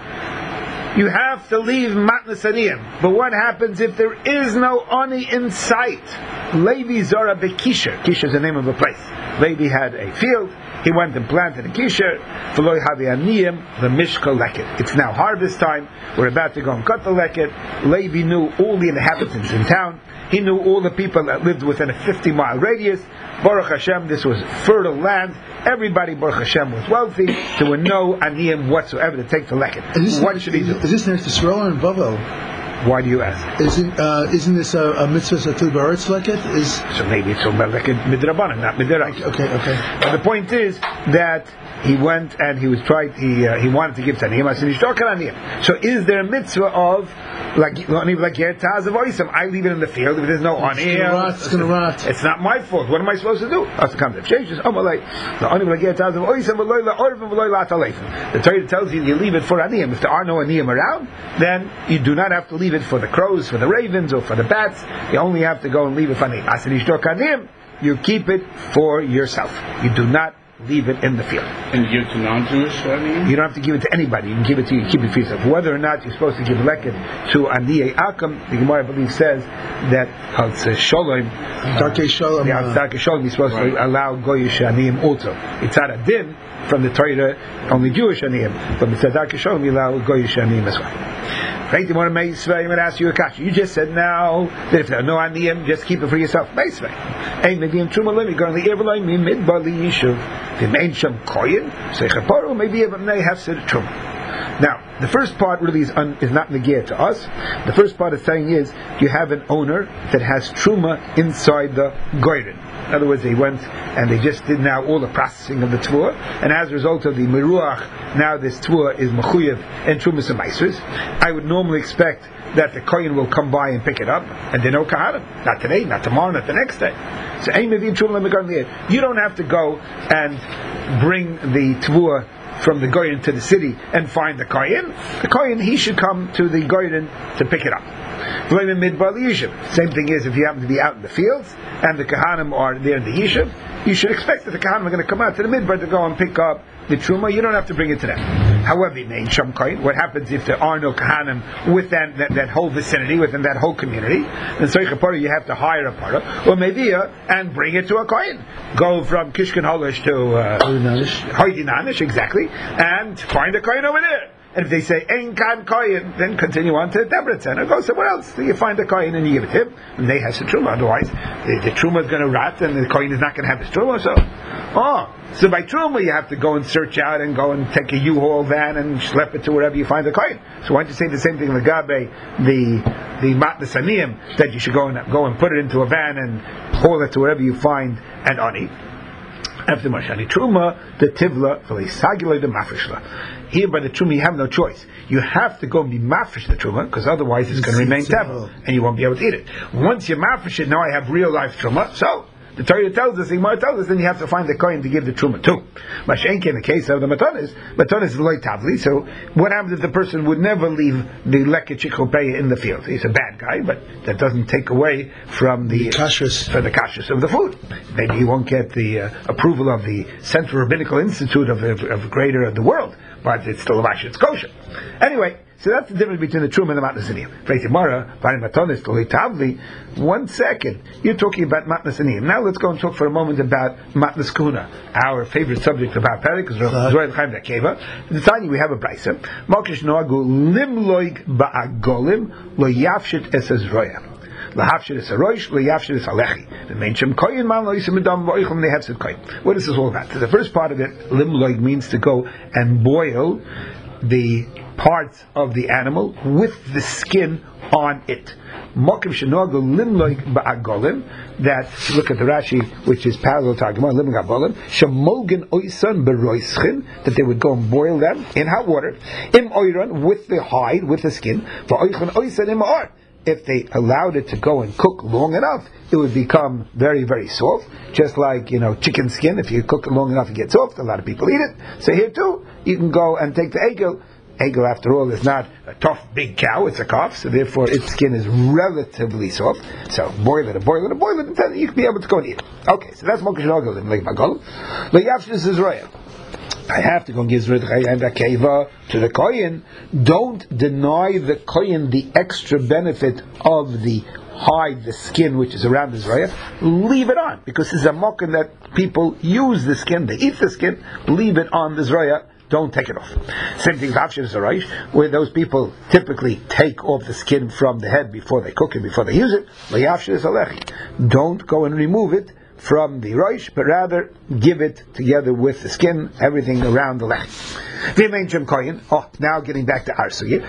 write? You have to leave Matnas Aniyim. But what happens if there is no Ani in sight? Levi Zora Bekisher. Kisher is the name of a place. Levi had a field. He went and planted a Kisher. V'loi Havi Aniyim, the Mishka Leket. It's now harvest time. We're about to go and cut the Leket. Levi knew all the inhabitants in town. He knew all the people that lived within a 50-mile radius. Baruch Hashem, this was fertile land. Everybody, Baruch Hashem, was wealthy. There were no aniyim whatsoever to take the leket. What should he do? Is this next to Yisrael or in Bavel? Why do you ask? Isn't this a mitzvah satul baretz leket? So maybe it's a leket midrabanan, not midiraita. Okay. But the point is that he went and he was tried. He wanted to give to aniyim. So is there a mitzvah of like Taz of Oisam, I leave it in the field. If there's no honey, it's going to rot. It's not my fault. What am I supposed to do? The Torah tells you leave it for aniyim. If there are no aniyim around, then you do not have to leave it for the crows, for the ravens, or for the bats. You only have to go and leave it for aniyim. You keep it for yourself. You do not leave it in the field. And give it to non-Jewish aniyim? You don't have to give it to anybody. You can give it to you. Keep it for yourself. Whether or not you're supposed to give leket to aniyei akam, the Gemara I believe says that shalom, Darkei Shalom. Darkei Shalom, you're supposed to allow goyish aniyim also. It's not a din from the Torah, only Jewish aniyim, but it's a Darkei Shalom, you allow goyish aniyim as well. Right? I'm going to ask you a question. You just said now that if there are no aniyim, just keep it for yourself. Meisvei. Ein medium truma lim. You're going to the Irvalai mimid bali yishuv. The main sham koyin. Seichaparu maybe even they have said truma. Now, the first part really is not negir to us. The first part is saying is you have an owner that has truma inside the goyrin. In other words, they went and they just did now all the processing of the tvua, and as a result of the meruach, now this tvua is mechuyev and trumas and maisers. I would normally expect that the kohen will come by and pick it up, and they know kahanim. Not today, not tomorrow, not the next day. So, you don't have to go and bring the tvua from the goyin to the city and find the kohen. The kohen, he should come to the goyin to pick it up. Same thing is if you happen to be out in the fields and the kahanim are there in the yishuv, you should expect that the kahanim are going to come out to the midbar to go and pick up the truma. You don't have to bring it to them. However, what happens if there are no kahanim within that whole vicinity, within that whole community? Then you have to hire a para or maybe and bring it to a kohen. Go from Kishkin Holish to Hoyti Nanish, exactly, and find a kohen over there. And if they say Ein Kan Koyin, then continue on to Debrecen or go somewhere else. So you find a Koyin and you give it to him, and they have the truma. Otherwise, the truma is going to rot, and the Koyin is not going to have his truma. So by truma you have to go and search out and go and take a U-Haul van and schlep it to wherever you find the Koyin. So why don't you say the same thing with Gabe, the matnas aniyim, that you should go and put it into a van and haul it to wherever you find an ani. After Mashani Truma, the Tivla, for the Sagila, the Mafrishla. Here by the Truma, you have no choice. You have to go and be Mafrish the Truma, because otherwise it's going to remain Tevil, and you won't be able to eat it. Once you Mafrish it, now I have real life Truma, so the Torah tells us, the Gemara tells us, then you have to find the kohen to give the truma to. Mashenke, in the case of the matanis is loy tavli. So what happens if the person would never leave the leket shikhopeya in the field? He's a bad guy, but that doesn't take away from the kashrus of the food. Maybe he won't get the approval of the Central Rabbinical Institute of Greater of the world, but it's still a vash, it's kosher. Anyway. So that's the difference between the Truma and the Matnas Aniyim. 1 second. You're talking about Matnas Aniyim. Now let's go and talk for a moment about Matnas Kahuna, our favorite subject of our parak, because Zohar Chaim Dakeva. In the Tanya we have a brayso. Malkish Noagu limloig ba'agolim lo yafshit es ezroya. Lahafshit es aroish lo yafshit es alechi. The main shem koyin man lo yisim medam va'oichum nehefset koyin. What is this all about? So the first part of it, limloig, means to go and boil the parts of the animal with the skin on it. Mokim shenogu limloik ba'agolim. That, look at the Rashi, which is parallel to Gemara, limloik ba'agolim. Shemolgen oisan beroischin, that they would go and boil them in hot water. Im oiran, with the hide, with the skin. Va'oichan oisan im or. If they allowed it to go and cook long enough, it would become very, very soft. Just like, chicken skin, if you cook it long enough, it gets soft. A lot of people eat it. So here too, you can go and take the egel. Egel, after all, is not a tough, big cow, it's a calf, so therefore its skin is relatively soft. So boil it, and then you can be able to go and eat it. Okay, so that's Mokish Ogel, like Bagol. Layafshis Israel. I have to go and give Zrid and Akeva to the Kohen. Don't deny the Kohen the extra benefit of the hide, the skin which is around the Zraya. Leave it on, because this is a mokin that people use the skin, they eat the skin, leave it on the Zraya. Don't take it off. Same thing with where those people typically take off the skin from the head before they cook it, before they use it. Don't go and remove it from the roish, but rather give it together with the skin, everything around the leg. Now getting back to our suya.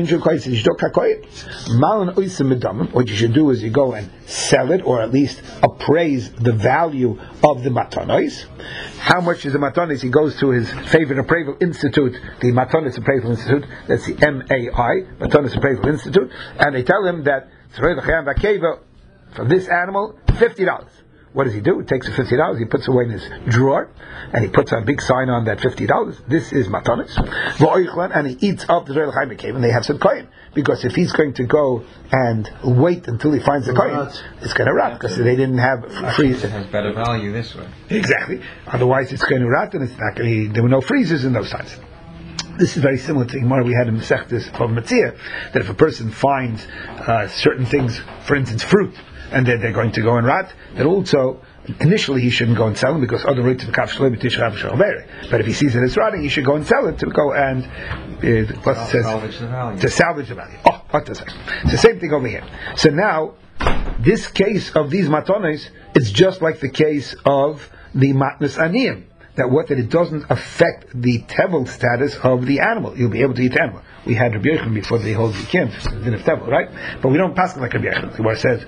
What you should do is you go and sell it, or at least appraise the value of the matanos. How much is the matanos? He goes to his favorite appraisal institute, the Matanos Appraisal Institute. That's the MAI, Matanos Appraisal Institute, and they tell him that for this animal, $50. What does he do? He takes the $50, he puts away in his drawer, and he puts a big sign on that $50. This is matanis. And he eats up the Zohar Chaim cave, and they have some kohen. Because if he's going to go and wait until he finds the kohen, it's going to rot, because they didn't have freezers. It has better value this way. Exactly. Otherwise, it's going to rot, and it's not going to. There were no freezers in those times. This is very similar to the Gemara we had in Masechtas of Metzia, that if a person finds certain things, for instance, fruit, and then they're going to go and rot, that also initially he shouldn't go and sell them, because other rates of but if he sees that it's rotting, he should go and sell it to go and salvage the value. To salvage the value. Oh, what does it? It's the same thing over here. So now, this case of these matones, it's just like the case of the matnas aniyim. That it doesn't affect the tevel status of the animal. You'll be able to eat the animal. We had Rabbi Yochanan before they hold you can't, didn't have tevel, right? But we don't pass it like Rabbi Yochanan. The Gemara says,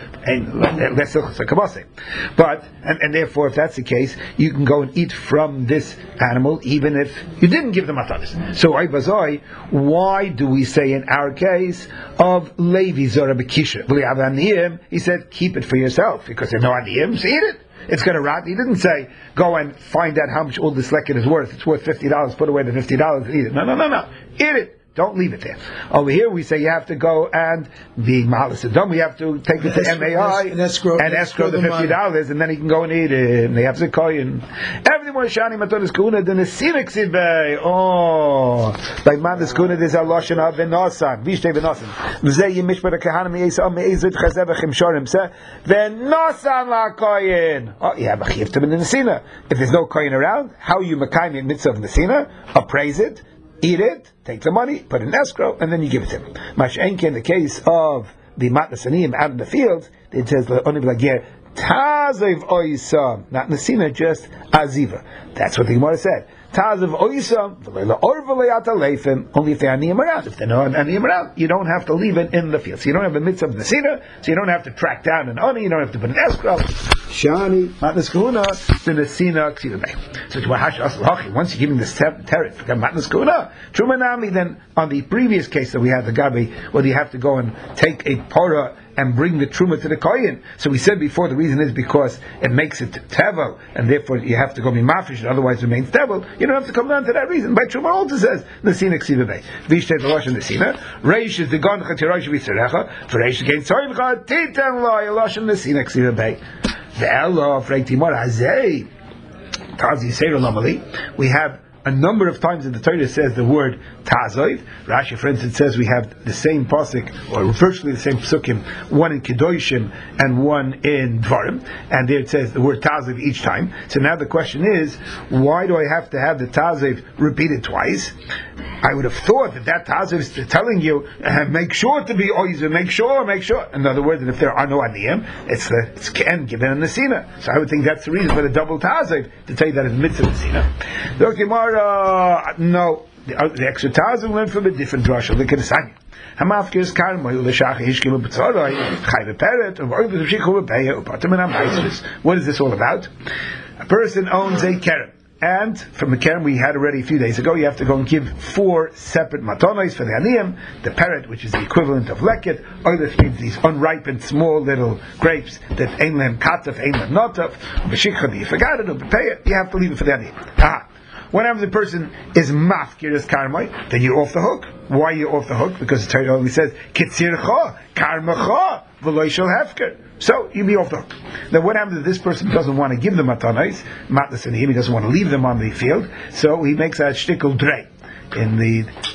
but, and therefore, if that's the case, you can go and eat from this animal, even if you didn't give the matanis. So, why do we say in our case of Levi Zora Bekisha? He said, keep it for yourself, because there's no aniyim, so eat it. It's going to rot. He didn't say, go and find out how much all this leket is worth. It's worth $50. Put away the $50 and eat it. No. Eat it. Don't leave it there. Over here we say you have to go and be mahalas adom. We have to take it to MAI and escrow the $50, and then he can go and eat it. And they have to call you. Everything was shani matonis kuna the nesinik sibay. Oh, like matas kuna there's a lashon of v'nosan vishtei v'nosan. V'zeh yimish bar kahana me'esam me'ezut chazev v'chimshorim se v'nosan la koyin. Oh, you have a chiyuv to be nesina. If there's no koyin around, how are you mekayim mitzvah of nesina? Appraise it. Eat it, take the money, put it in escrow, and then you give it to him. Mash'enke, in the case of the matnas aniyim out in the field, it says only like tazav oisam, not nesina, just aziva. That's what the Gemara said. Tazav oisam, only if they're aniyim around. If they're not aniyim around, you don't have to leave it in the field. So you don't have a mitzvah of nesina, so you don't have to track down an oni, you don't have to put an escrow. Shani, matnas kuna, the nesina ksivabay. So once you're giving this tariff, matnas kuna, trumanami, then on the previous case that we had, the gabi, whether you have to go and take a parah and bring the truma to the kohen. So we said before the reason is because it makes it tevel, and therefore you have to go be mafish, otherwise it remains tevel. You don't have to come down to that reason. By truma also says nesina ksivabay. V'ishtei the lashon nesina. Reish is the gon chatirosh v'tzerecha. For reish again soimcha titan lo yelashon nesina ksivabay. The elo of reitimor hazei tazi seir normally. We have a number of times in the Torah says the word Tazoiv. Rashi, for instance, says we have the same pasuk, or virtually the same psukim, one in Kedoshim and one in Dvarim, and there it says the word Tazoiv each time. So now the question is, why do I have to have the Tazoiv repeated twice? I would have thought that Tazoiv is telling you, make sure to be Oizer, make sure. In other words, that if there are no Aniyim, it's Ken given in the Sina. So I would think that's the reason for the double Tazoiv, to tell you that it's mitzvah Sina. No. The extra Tazoiv learned from a different drasha. Look at the Sanya. Hamafkir's karma, Ulashach, Hishkim, Petzorai, Chayve Peret, what is this all about? A person owns a kerem. And from the kerem we had already a few days ago, you have to go and give 4 separate matonos for the aniyim, the parrot, which is the equivalent of leket, oilif means these unripened small little grapes that ein lehem kataf, ein lehem notaf, b'shikcha, you forgot it, or pay it, you have to leave it for the aniyim. Whenever the person is mafkir as karmai, then you're off the hook. Why are you off the hook? Because the Torah only says, kitzircha, karmacha, v'lo shel hefker. So, you'll be off the hook. Now, what happens if this person doesn't want to give the matanais, matnas and he doesn't want to leave them on the field, so he makes a shtickle drei. In the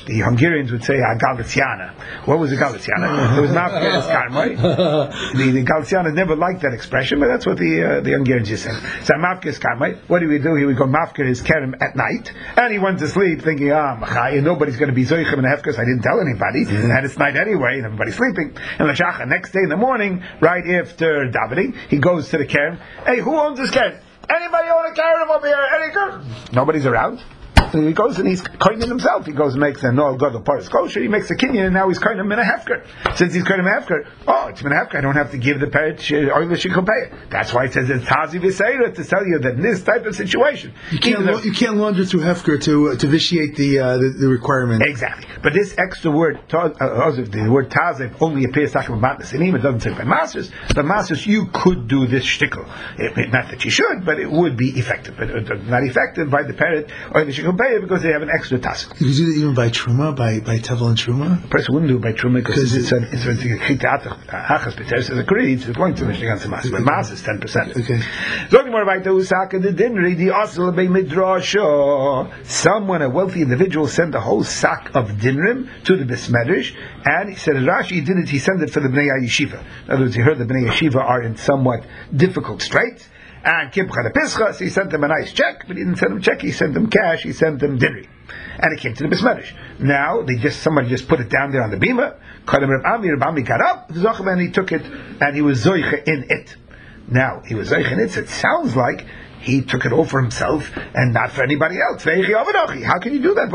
The Hungarians would say a Galiciana. What was a Galiciana? It was Mafkir Karmai. The Galiciana never liked that expression, but that's what the Hungarians just said. So Mafkir Karmai. What do? He would go Mafkir his Kerem at night, and he went to sleep thinking, nobody's going to be Zoichem and Hefkes. I didn't tell anybody, and it's night anyway, and everybody's sleeping. And Lashacha, next day in the morning, right after davening, he goes to the Kerem. Hey, who owns this Kerem? Anybody own a Kerem over here? Any Kerem? Nobody's around. And he goes and he's koining himself. He goes and makes a Noel Gadol Paras Kosher. He makes a kinyan, and now he's koining min a hefker. Since he's koining a hefker, it's min a hefker. I don't have to give the parrot oil she can pay it. That's why it says it's hazi v'seira to tell you that in this type of situation, you can't launder through hefker to vitiate the requirement. Exactly. But this extra word, the word taziv, only appears in matnas. It doesn't say by masters. But masters, you could do this shtickle. Not that you should, but it would be effective. But not effective by the parrot oil she can pay it because they have an extra task. You can do that even by truma, by tevel and truma. A person wouldn't do it by truma because it's a achas b'teres as a creed. It's going to Mishnah against the mas. But mas is 10%. Okay. Talking more about the usaka the dinri the asal by midrasha. Someone, a wealthy individual, sent a whole sack of dinrim to the Bismedrish, and he said Rashi did it. He sent it for the Bnei Yeshiva. In other words, he heard the Bnei Yeshiva are in somewhat difficult straits. And Kimcha the Pischa, so he sent them a nice check, but he didn't send them check, he sent them cash, he sent them dinri. And it came to the Bismedrish. Now, somebody just put it down there on the bima, Rabbi got up, and he took it, and he was zoiche in it. Now, he was zoiche in it, so it sounds like he took it all for himself and not for anybody else. How can you do that?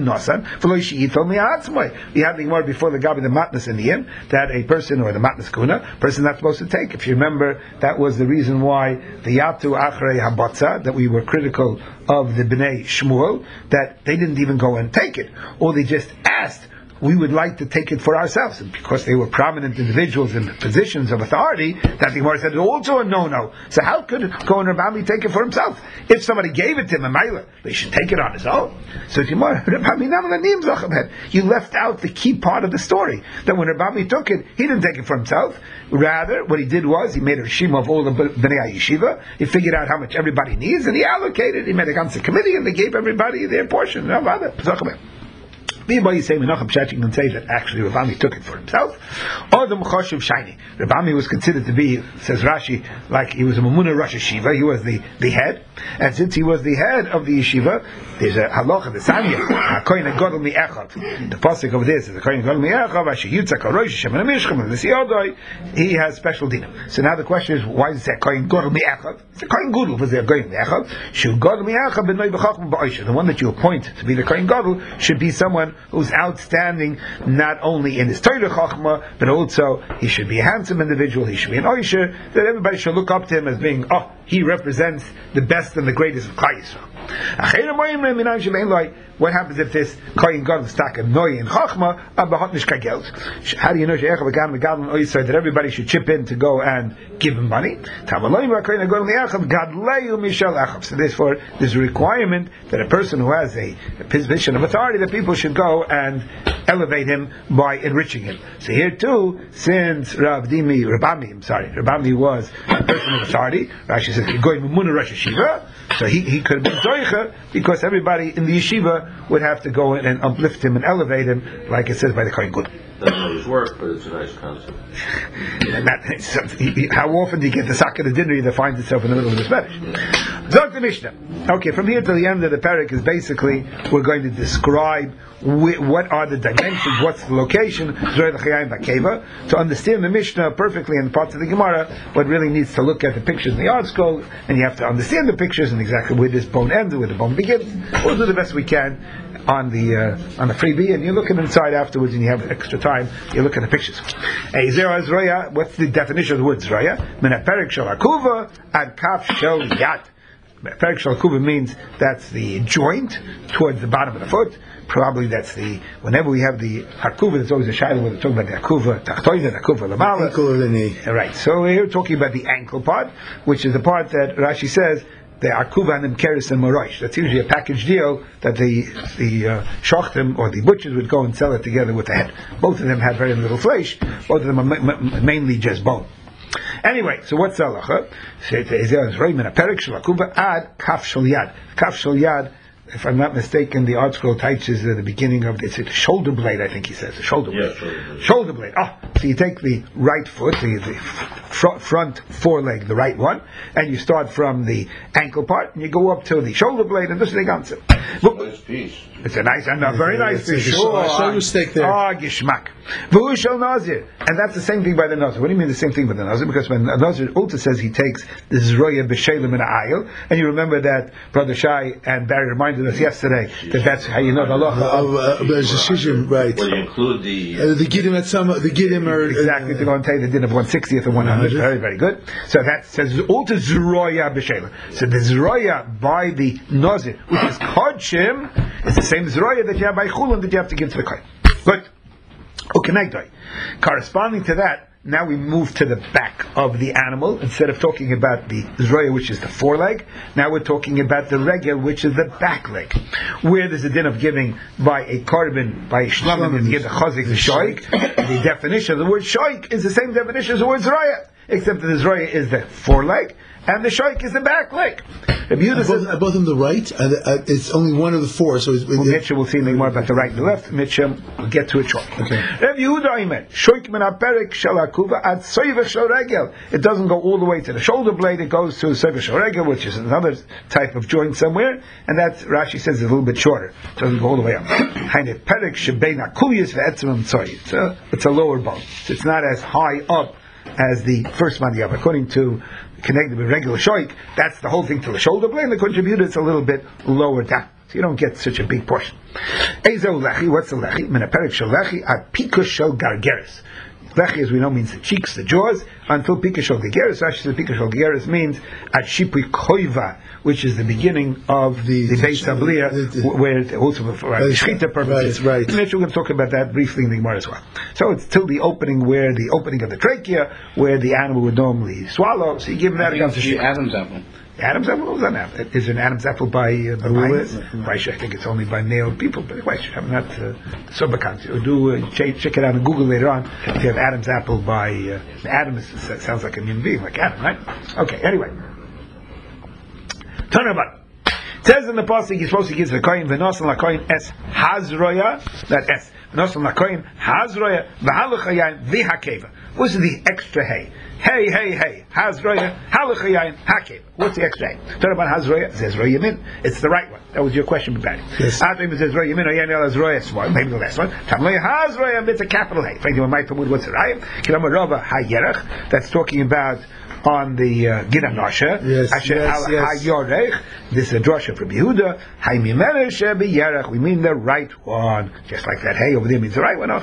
We had the Gemara before the Gabi the Matnas in the end that a person, or the Matnas Kuna, person not supposed to take. If you remember, that was the reason why the Yatu Achrei Habatza, that we were critical of the Bnei Shmuel, that they didn't even go and take it, or they just asked, we would like to take it for ourselves. And because they were prominent individuals in positions of authority, that the Gemara said it's also a no-no. So how could Kohen Rabami take it for himself? If somebody gave it to him, a Meiler, they should take it on his own. So you left out the key part of the story. That when Rabami took it, he didn't take it for himself. Rather, what he did was, he made a reshima of all the Bnei Yeshiva, he figured out how much everybody needs, and he allocated, he made a ganze committee, and they gave everybody their portion. Anybody say Menachem Shachik can say that actually Rabami took it for himself. Adam Choshev Shiny. Rabami was considered to be, says Rashi, like he was a Mamuna Rosh Yeshiva. He was the head, and since he was the head of the yeshiva, there's a halacha, the Sanya, HaKoyin HaGodol Mi'echad. The pasuk of this is the HaKoyin HaGodol Mi'echad, Asher Yitzak HaRosh Hashem HaMishcham HaVisiyodoi. He has special dinim. So now the question is, why does it say HaKoyin HaGodol Mi'echad? It's a Koyin Gadol, was there HaKoyin Mi'echad? Shu Gadol Mi'echad B'noi B'chachma Ba'osher. The one that you appoint to be the Koyin Gadol should be someone who's outstanding, not only in his Torah Chachma, but also he should be a handsome individual, he should be an Osher, that everybody should look up to him as being, he represents the best and the greatest of Klal Yisrael. What happens if this Koyin Gadol stack of Noi and Chachma abahot nishka geld? How do you know that everybody should chip in to go and give him money? So therefore, there's a requirement that a person who has a position of authority, that people should go and elevate him by enriching him. So here too, since Rabami was a person of authority, Rashi says so he could have been Zoicha, because everybody in the yeshiva would have to go in and uplift him and elevate him, like it says by the Kohen Gadol. Doesn't always work, but it's a nice concept. How often do you get the sack of the dinner that finds itself in the middle of the Spanish? Zog the Mishnah. Okay, from here to the end of the parak is basically, we're going to describe what are the dimensions, what's the location, to understand the Mishnah perfectly in parts of the Gemara. What really needs to look at the pictures in the art scroll, and you have to understand the pictures and exactly where this bone ends and where the bone begins. We'll do the best we can on the freebie, and you're looking inside afterwards, and you have extra time. You look at the pictures. What's the definition of the word Zroya? Min haperek shel hakuva ad kaf shel yad. Perek shel hakuva means that's the joint towards the bottom of the foot. Probably that's whenever we have the hakuva, there's always a shadow when we're talking about the hakuva tachtoina, the hakuva lamala. Ankle or the knee. Right. So we're here talking about the ankle part, which is the part that Rashi says the akuva and keres and morosh. That's usually a package deal that the shachtim or the butchers would go and sell it together with the head. Both of them have very little flesh. Both of them are mainly just bone. Anyway, so what's the halacha? Kaf shel yad. Kaf shel yad if I'm not mistaken, the art scroll teaches the beginning of the shoulder blade. I think he says the shoulder blade. Yeah, Shoulder blade. So you take the right foot, the front foreleg, the right one, and you start from the ankle part, and you go up to the shoulder blade, and this is the ganze. Nice piece. It's a nice and a very nice piece. Shoulder steak there. Gishmak. V'ushal nazir, and that's the same thing by the nazir. What do you mean the same thing by the nazir? Because when a nazir also says he takes the zroya b'shelim in a aisle, and you remember that Brother Shai and Barry reminded us yesterday that that's how you know the halacha. Right. Well, you include the Giddim at some, the Giddim are... Exactly, they're going to tell you the din of 1/60th or 100th. Very, very good. So that says also zroya b'shelim. So the zroya by the nazir, which is kodshim, is the same zroya that you have by chulin that you have to give to the kohen. Good. Okay, corresponding to that, now we move to the back of the animal. Instead of talking about the zroya, which is the foreleg, now we're talking about the regel, which is the back leg. Where there's a din of giving by a korban, by a shlamim, you give the chazik, the shoik. The definition of the word shoik is the same definition as the word zroya, except that the zroya is the foreleg, and the shoik is the back leg. Both of them the right? It's only one of the four. So Mitchell will see more about the right and the left. Mitchell will get to it shortly. Rabbi Yehuda Omer, shoik min haperek shel hakuva ad soivach shel regel. It doesn't go all the way to the shoulder blade. It goes to soivach shel regel, which is another type of joint somewhere, and that Rashi says is a little bit shorter. It doesn't go all the way up. Haine perek shebein hakuyas ve'etzem tzoy. It's a lower bone. So it's not as high up as the first Madiyab. According to connected with regular shoik, that's the whole thing to the shoulder blade, and the contributor is a little bit lower down. So you don't get such a big portion. Ezo lechi, what's the lechi? Min haperek shel lechi ad pikush shel gargeres. Lechi, as we know, means the cheeks, the jaws, until pikush shel gargeres. Rashi says pikush shel gargeres means ad shipui koiva, which is the beginning of the Beis Tabliya, where it also for shechita purposes. Right. And we're going to talk about that briefly in the Gemara as well. So it's till the opening of the trachea, where the animal would normally swallow. So you give him that against the Adam's apple. Adam's apple? What was an apple? Is there an Adam's apple by minors? I think it's only by male people, but I'm not so bekannt. Do check it out on Google later on if you have Adam's apple by Adam. Sounds like a human being, like Adam, right? Okay, anyway. Turn about. It says in the pasuk you're supposed to give the kohen v'nosan lakohen es hazroya, that es v'nosan lakohen hazroya v'halachayayin v'hakeva. What's the extra hay? Hey, hazroya halachayayin hakeva. What's the extra hay? Turn about hazroya, zezroya yamin. It's the right one. That was your question, Barry. Yes. After it says zezroya yamin or yan el hazroya small, maybe the last one. Tamloya hazroya, it's a capital hay. Frankly, when my Talmud, what's the right? Kilam rava hayerach. That's talking about on the Gina Nosha, yes. This is a drasha from Yehuda. We mean the right one, just like that. Hey, over there means the right one.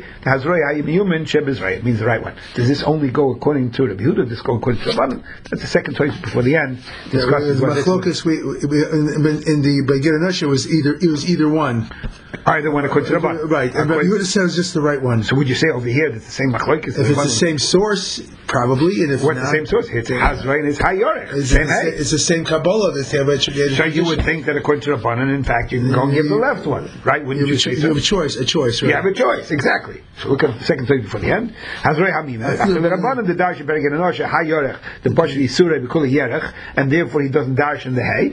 It means the right one. Does this only go according to Rabbi Yehuda? Does this go according to Rabbanan? That's the second choice before the end. Discusses what Machlokas in the Gina Nosha was either one. Either one according to Rabbanan. Right, and Rabbi Yehuda says just the right one. So would you say over here that's the same Machlokas? If it's the same source, probably, and if what's not, the same source? It's Hazray and it's Hayorech. It's the same Kabbalah that's there. So you would think that according to Rabbanan, in fact, you can go and give the left one, right? Wouldn't you say so? You have a choice, right? You have a choice, exactly. So look at the second page before the end. Hazray Hamim. After the Rabbanan, the Darshan Bergen and Osha Hayorech, the Bashri Surah B'Kula Yerech, and therefore he doesn't darshan the hay.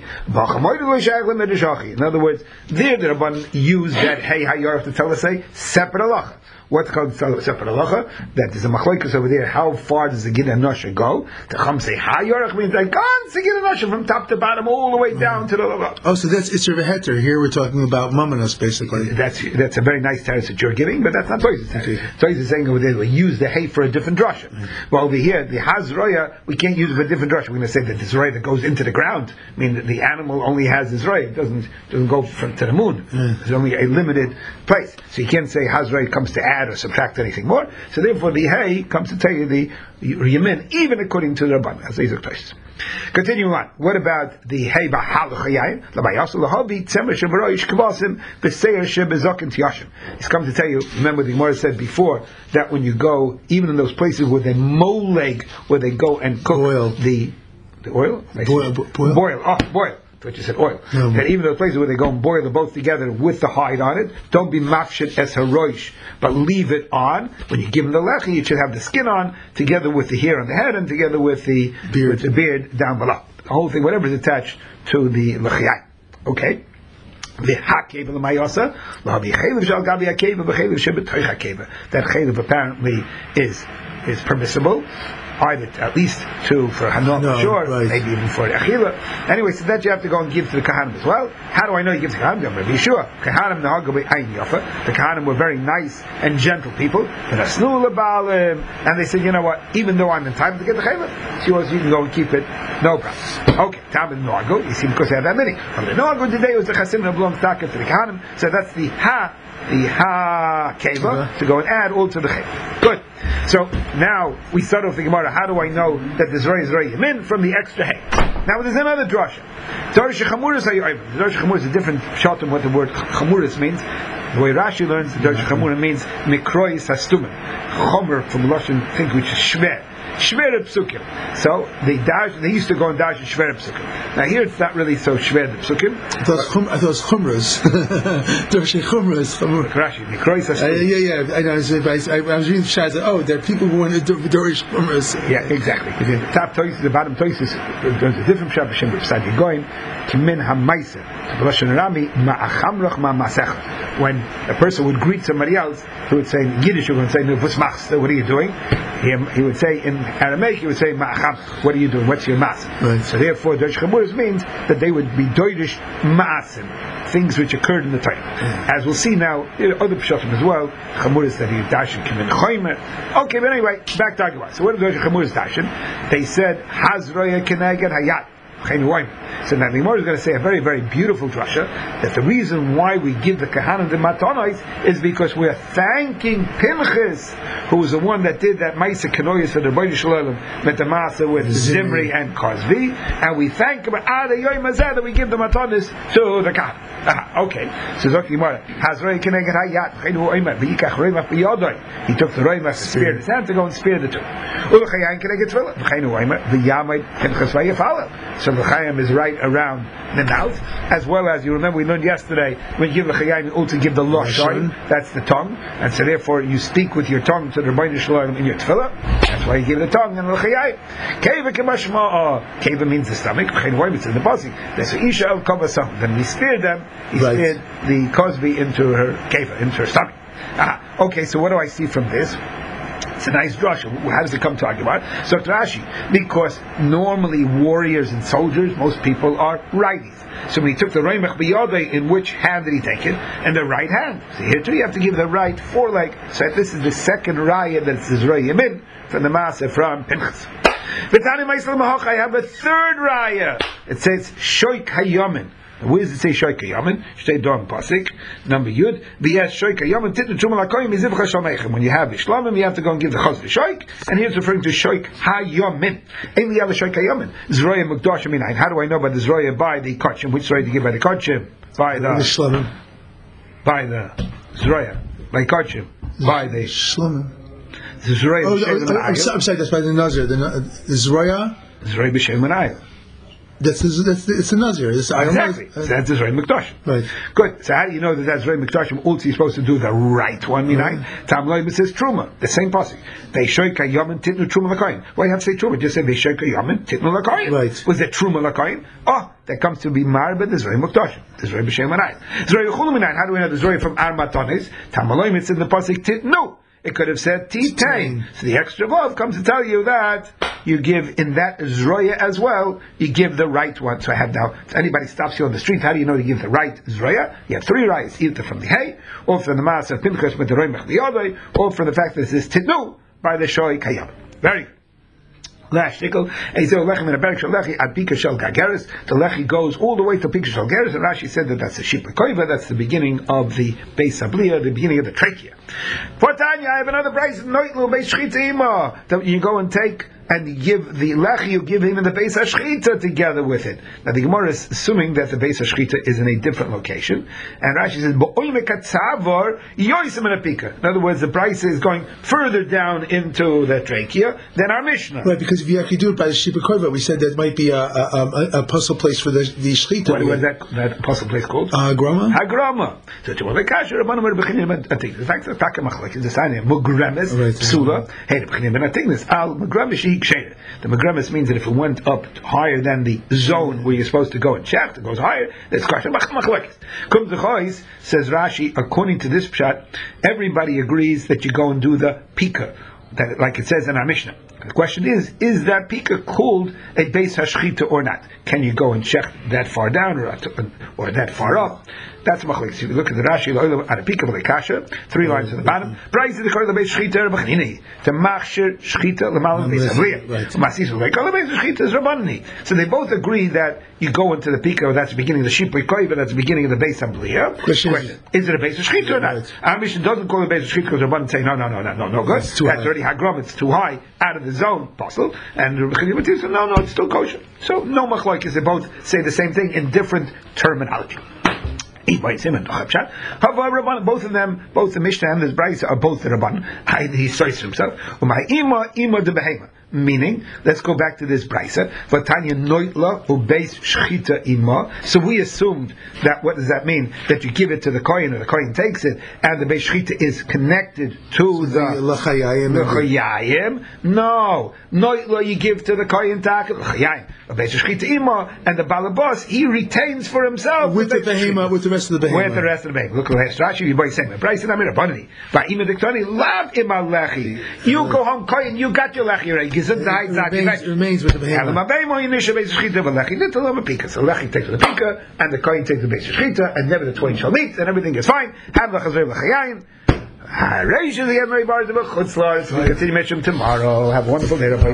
In other words, there the Rabbanan used that hay Hayorech to tell us a separate halacha. What's called separate halacha? That there's a machlokes over there. How far does the Gina Nosha go? The Chum say Hayorech means like gone the Gina Nosha from top to bottom all the way down to the. Oh, so that's Isser V'Heter. Here we're talking about Mamanos, basically. That's a very nice teretz that you're giving, but that's not Toys' teretz. Toys is saying over there we use the hay for a different drasha. Well, over here the Hazroya we can't use it for a different drasha. We're going to say that this roya that goes into the ground. I mean, the animal only has this roya. It doesn't go to the moon. There's only a limited place, so you can't say Hazroya comes to add or subtract anything more. So therefore, the hay comes to tell you the yamin, even according to the Rabban. As these are places. Continuing on. What about the hay b'halachayayin? L'bayasul lahabi tzemer shebarayish kvasim b'seir shebezakin tiyashim. He's come to tell you. Remember, the Gemara said before that when you go, even in those places where they moleg, where they go and cook the oil, boil. What you said, oil. No, that even those places where they go and boil them both together with the hide on it, don't be mafshit es haroish, but leave it on. When you give them the lechi, it should have the skin on, together with the hair on the head, and together with the beard down below. The whole thing, whatever is attached to the lechiyai. Okay? The hakeva l'mayasa, l'havi chaylev shal gabi hakeva v'chaylev shebetoich hakeva. That chaylev apparently is permissible, either at least for Hanon, sure, right. Maybe even for Achila. Anyway, so that you have to go and give to the Kahanim as well. How do I know you give to the Kahanim? I'm be sure. Kahanim nahagabi ayin yafa. The Kahanim were very nice and gentle people. And they said, you know what? Even though I'm entitled to get the chaylev, so you can go and keep it. No problem. Okay, Tam Noago. You see, because they have that many. From the Noago today was the Chasim that belongs to the Kahanim. So that's the keva to go and add all to the chaylev. Good. So now we start off the Gemara. How do I know that the Zroya is Zroya Yamin from the extra hay? Now there's another drasha. Dorish Chamuris Hayoyim. Dorish Chamuris is a different shot on what the word Chamuris means. The way Rashi learns, the Dorish Chamuris means Mikrois Hastumen. Chomer from Lashon think which is Shver. Shver Psukim. So they used to go and dash Shver Psukim. Now here it's not really so Shver Psukim. I thought it was Chumras. Dorish Chumras. Rashi, Mikrois Hastumen. Yeah. I know. I was reading Shaz. Oh, there are people who want to Dorish Chumras. Yeah, exactly. The top toises, the bottom toises, there's a different Shabbat Shem B'Sadi Goyim. Kimin HaMaisa. When a person would greet somebody else, he would say in Yiddish, he would say, what are you doing? He would say in Aramaic, he would say, what are you doing? What's your mas? Right. So therefore, Dorish Chamuris means that they would be Dorish Maasim, things which occurred in the time. As we'll see now, other Pshatim as well, Chamuris that he dashin Kimin Choymer. Okay, but anyway, back to Agawah. So what did Dorish Chamuris dashin? They said, Hazroya Keneged Hayat. So now the Gemara is going to say a very, very beautiful drasha that the reason why we give the Kahanim the Matanos is because we're thanking Pinchas, who was the one that did that Maisa Kenoyas for the Rebbeinu Shalom Metamasa with Zimri and Kozvi, and we thank him that we give the Matanos to the Kahanim. Okay, so Zok Gemara Hazrei Keneged Hayat V'yikach Reimach B'yodoi. He took the Reimach, the spear in his hand to go and spear the two. U'Chayayin Keneged Tefillah V'Yamid Pinchas V'Yafalel. So the Chayim is right around the mouth, as well as you remember we learned yesterday when you give the Chayim, you also give the Lashon, that's the tongue, and so therefore you speak with your tongue to the Rebbeinu Shalom in your tefillah. That's why you give the tongue and the Chayim. Keva kemashma. Keva means the stomach. It's in the pasuk. That's Isha al Kavasam. Then we speared them. He speared the Kozbi into her keva, into her stomach. Okay, so what do I see from this? It's a nice drush. How does it come to Agawah? So Rashi, because normally warriors and soldiers, most people are righties. So when he took the Reimach B'yodei, in which hand did he take it? In the right hand. So here too you have to give the right foreleg. So this is the second raya that it's Zroya Yamin from the Maaseh from Pinchas. I have a third raya. It says Shoik Hayomin. Where does it say Shoik Hayomin? Shtei Dom Pasik, number Yud. V'yes Shoik Hayomin Titnu Truma Lakoyim Mizivcha Shalmeichem. When you have Ishlamim, you have to go and give the Chaz Shoik, and here it's referring to Shoik Hayomin. Ain't have a Shoik Hayomin. Zroya Mukdosh Minayin. How do I know about the Zroya by the Kachim? Which Zroya to give by the Kachim? By the Shlamim. By the Zroya. By Kachim. By the Shlamim. The Zroya. I'm sorry, that's by the Nazir. The Zroya? Zroya B'Shem Menayel. It's a Nazir. Exactly. So that's Zroya Mikdash. Right. Good. So how do you know that that's Zroya Mikdash? Also, you're supposed to do the right one. Tam Loim says Truma. The same pasuk. They shoyka yamin titnu Truma Lakoyin. Why you have to say Truma? Just say they shoyka yamin titnu Lakoyin. Right. Was that Truma Lakoyin? Oh, that comes to be Marba the Zroya Mikdash. The Zroya B'Shem Menayel. Zroya Chulu Minayin. How do we know the Zroya from Armatones? Tam Loim it's in the pasuk Titnu. It could have said T-Tain. So the extra vav comes to tell you that you give in that Zroya as well, you give the right one. So I have now, if anybody stops you on the street, how do you know you give the right Zroya? You have three rayas, either from the hay, or from the Maas of Pinchas with the Reimach B'yodei, or from the fact that this is Titnu by the Shoy Kayam. Very good. The lechi goes all the way to Pika Shel Geras, and Rashi said that that's the Shipra Koiva, that's the beginning of the Beis Abliya, the beginning of the trachea. For Tanya, I have another price, that you go and take and you give the lechi, you give him in the Beis HaShchita together with it. Now the Gemara is assuming that the Beis HaShchita is in a different location, and Rashi says, in other words, the price is going further down into the trachea than our Mishnah. Right, because if you actually do it by the Shipra Koiva, we said that might be a puzzle place for the Shchita. What was that puzzle place called? Hagrama. Hagrama. So to the kasher, the fact that Takamachlek is deciding Mugremes, Psula, hey, the Bechinim Ben Atignis, Al Mugremes, Li Ksheira. The Megremis means that if it went up higher than the zone where you're supposed to go and check, it goes higher, that's Kasha Machlekes. Kum Zechois, says Rashi, according to this pshat, everybody agrees that you go and do the Pika, that, like it says in our Mishnah. The question is that Pika called a Beis Hashchita or not? Can you go and check that far down or that far up? That's machlekes. You look at the Rashi, at a Pika v'leikasha, 3 lines at the bottom. Price the kol beis shchita b'chinei to machshir shchita l'malam beis avriya. Masis v'leikol beis shchita is rabbanani. So they both agree that you go into the Pika. That's the beginning of the shipui koiva. That's the beginning of the beis avriya. Question: is it a beis shchita or not? Our Mishnah doesn't call it beis shchita because rabbanan say no good. That's already hagrom. It's too high, out of the zone, possible. And Rebbe said no, it's still kosher. So no machlekes. They both say the same thing in different terminology. Both of them, both the Mishnah and the Brisa are both the Rabban. He says to himself, meaning, let's go back to this Brisa. So we assumed that, what does that mean? That you give it to the Kohen and the Kohen takes it, and the Beis Shchita is connected to the L'chayayim. No, Noitla you give to the Kohen Tak, L'chayayim. Beis Shchita Ima, and the Balabas, he retains for himself with the Behema, with the rest of the Behema. With the rest of the Behema. Look at last Rashi, you boy saying, Brisa Namir Abani, Va'ima Diktani, Lav Ima Lechi. You go home, Kohen, you got your Lechi already. It remains with the Behema. So Lechi takes the Pika, and the Kohen takes the Beis Shchita, and never the twain shall meet, and everything is fine. Have the Chazir L'chayayin. We continue Meshim tomorrow. Have a wonderful day.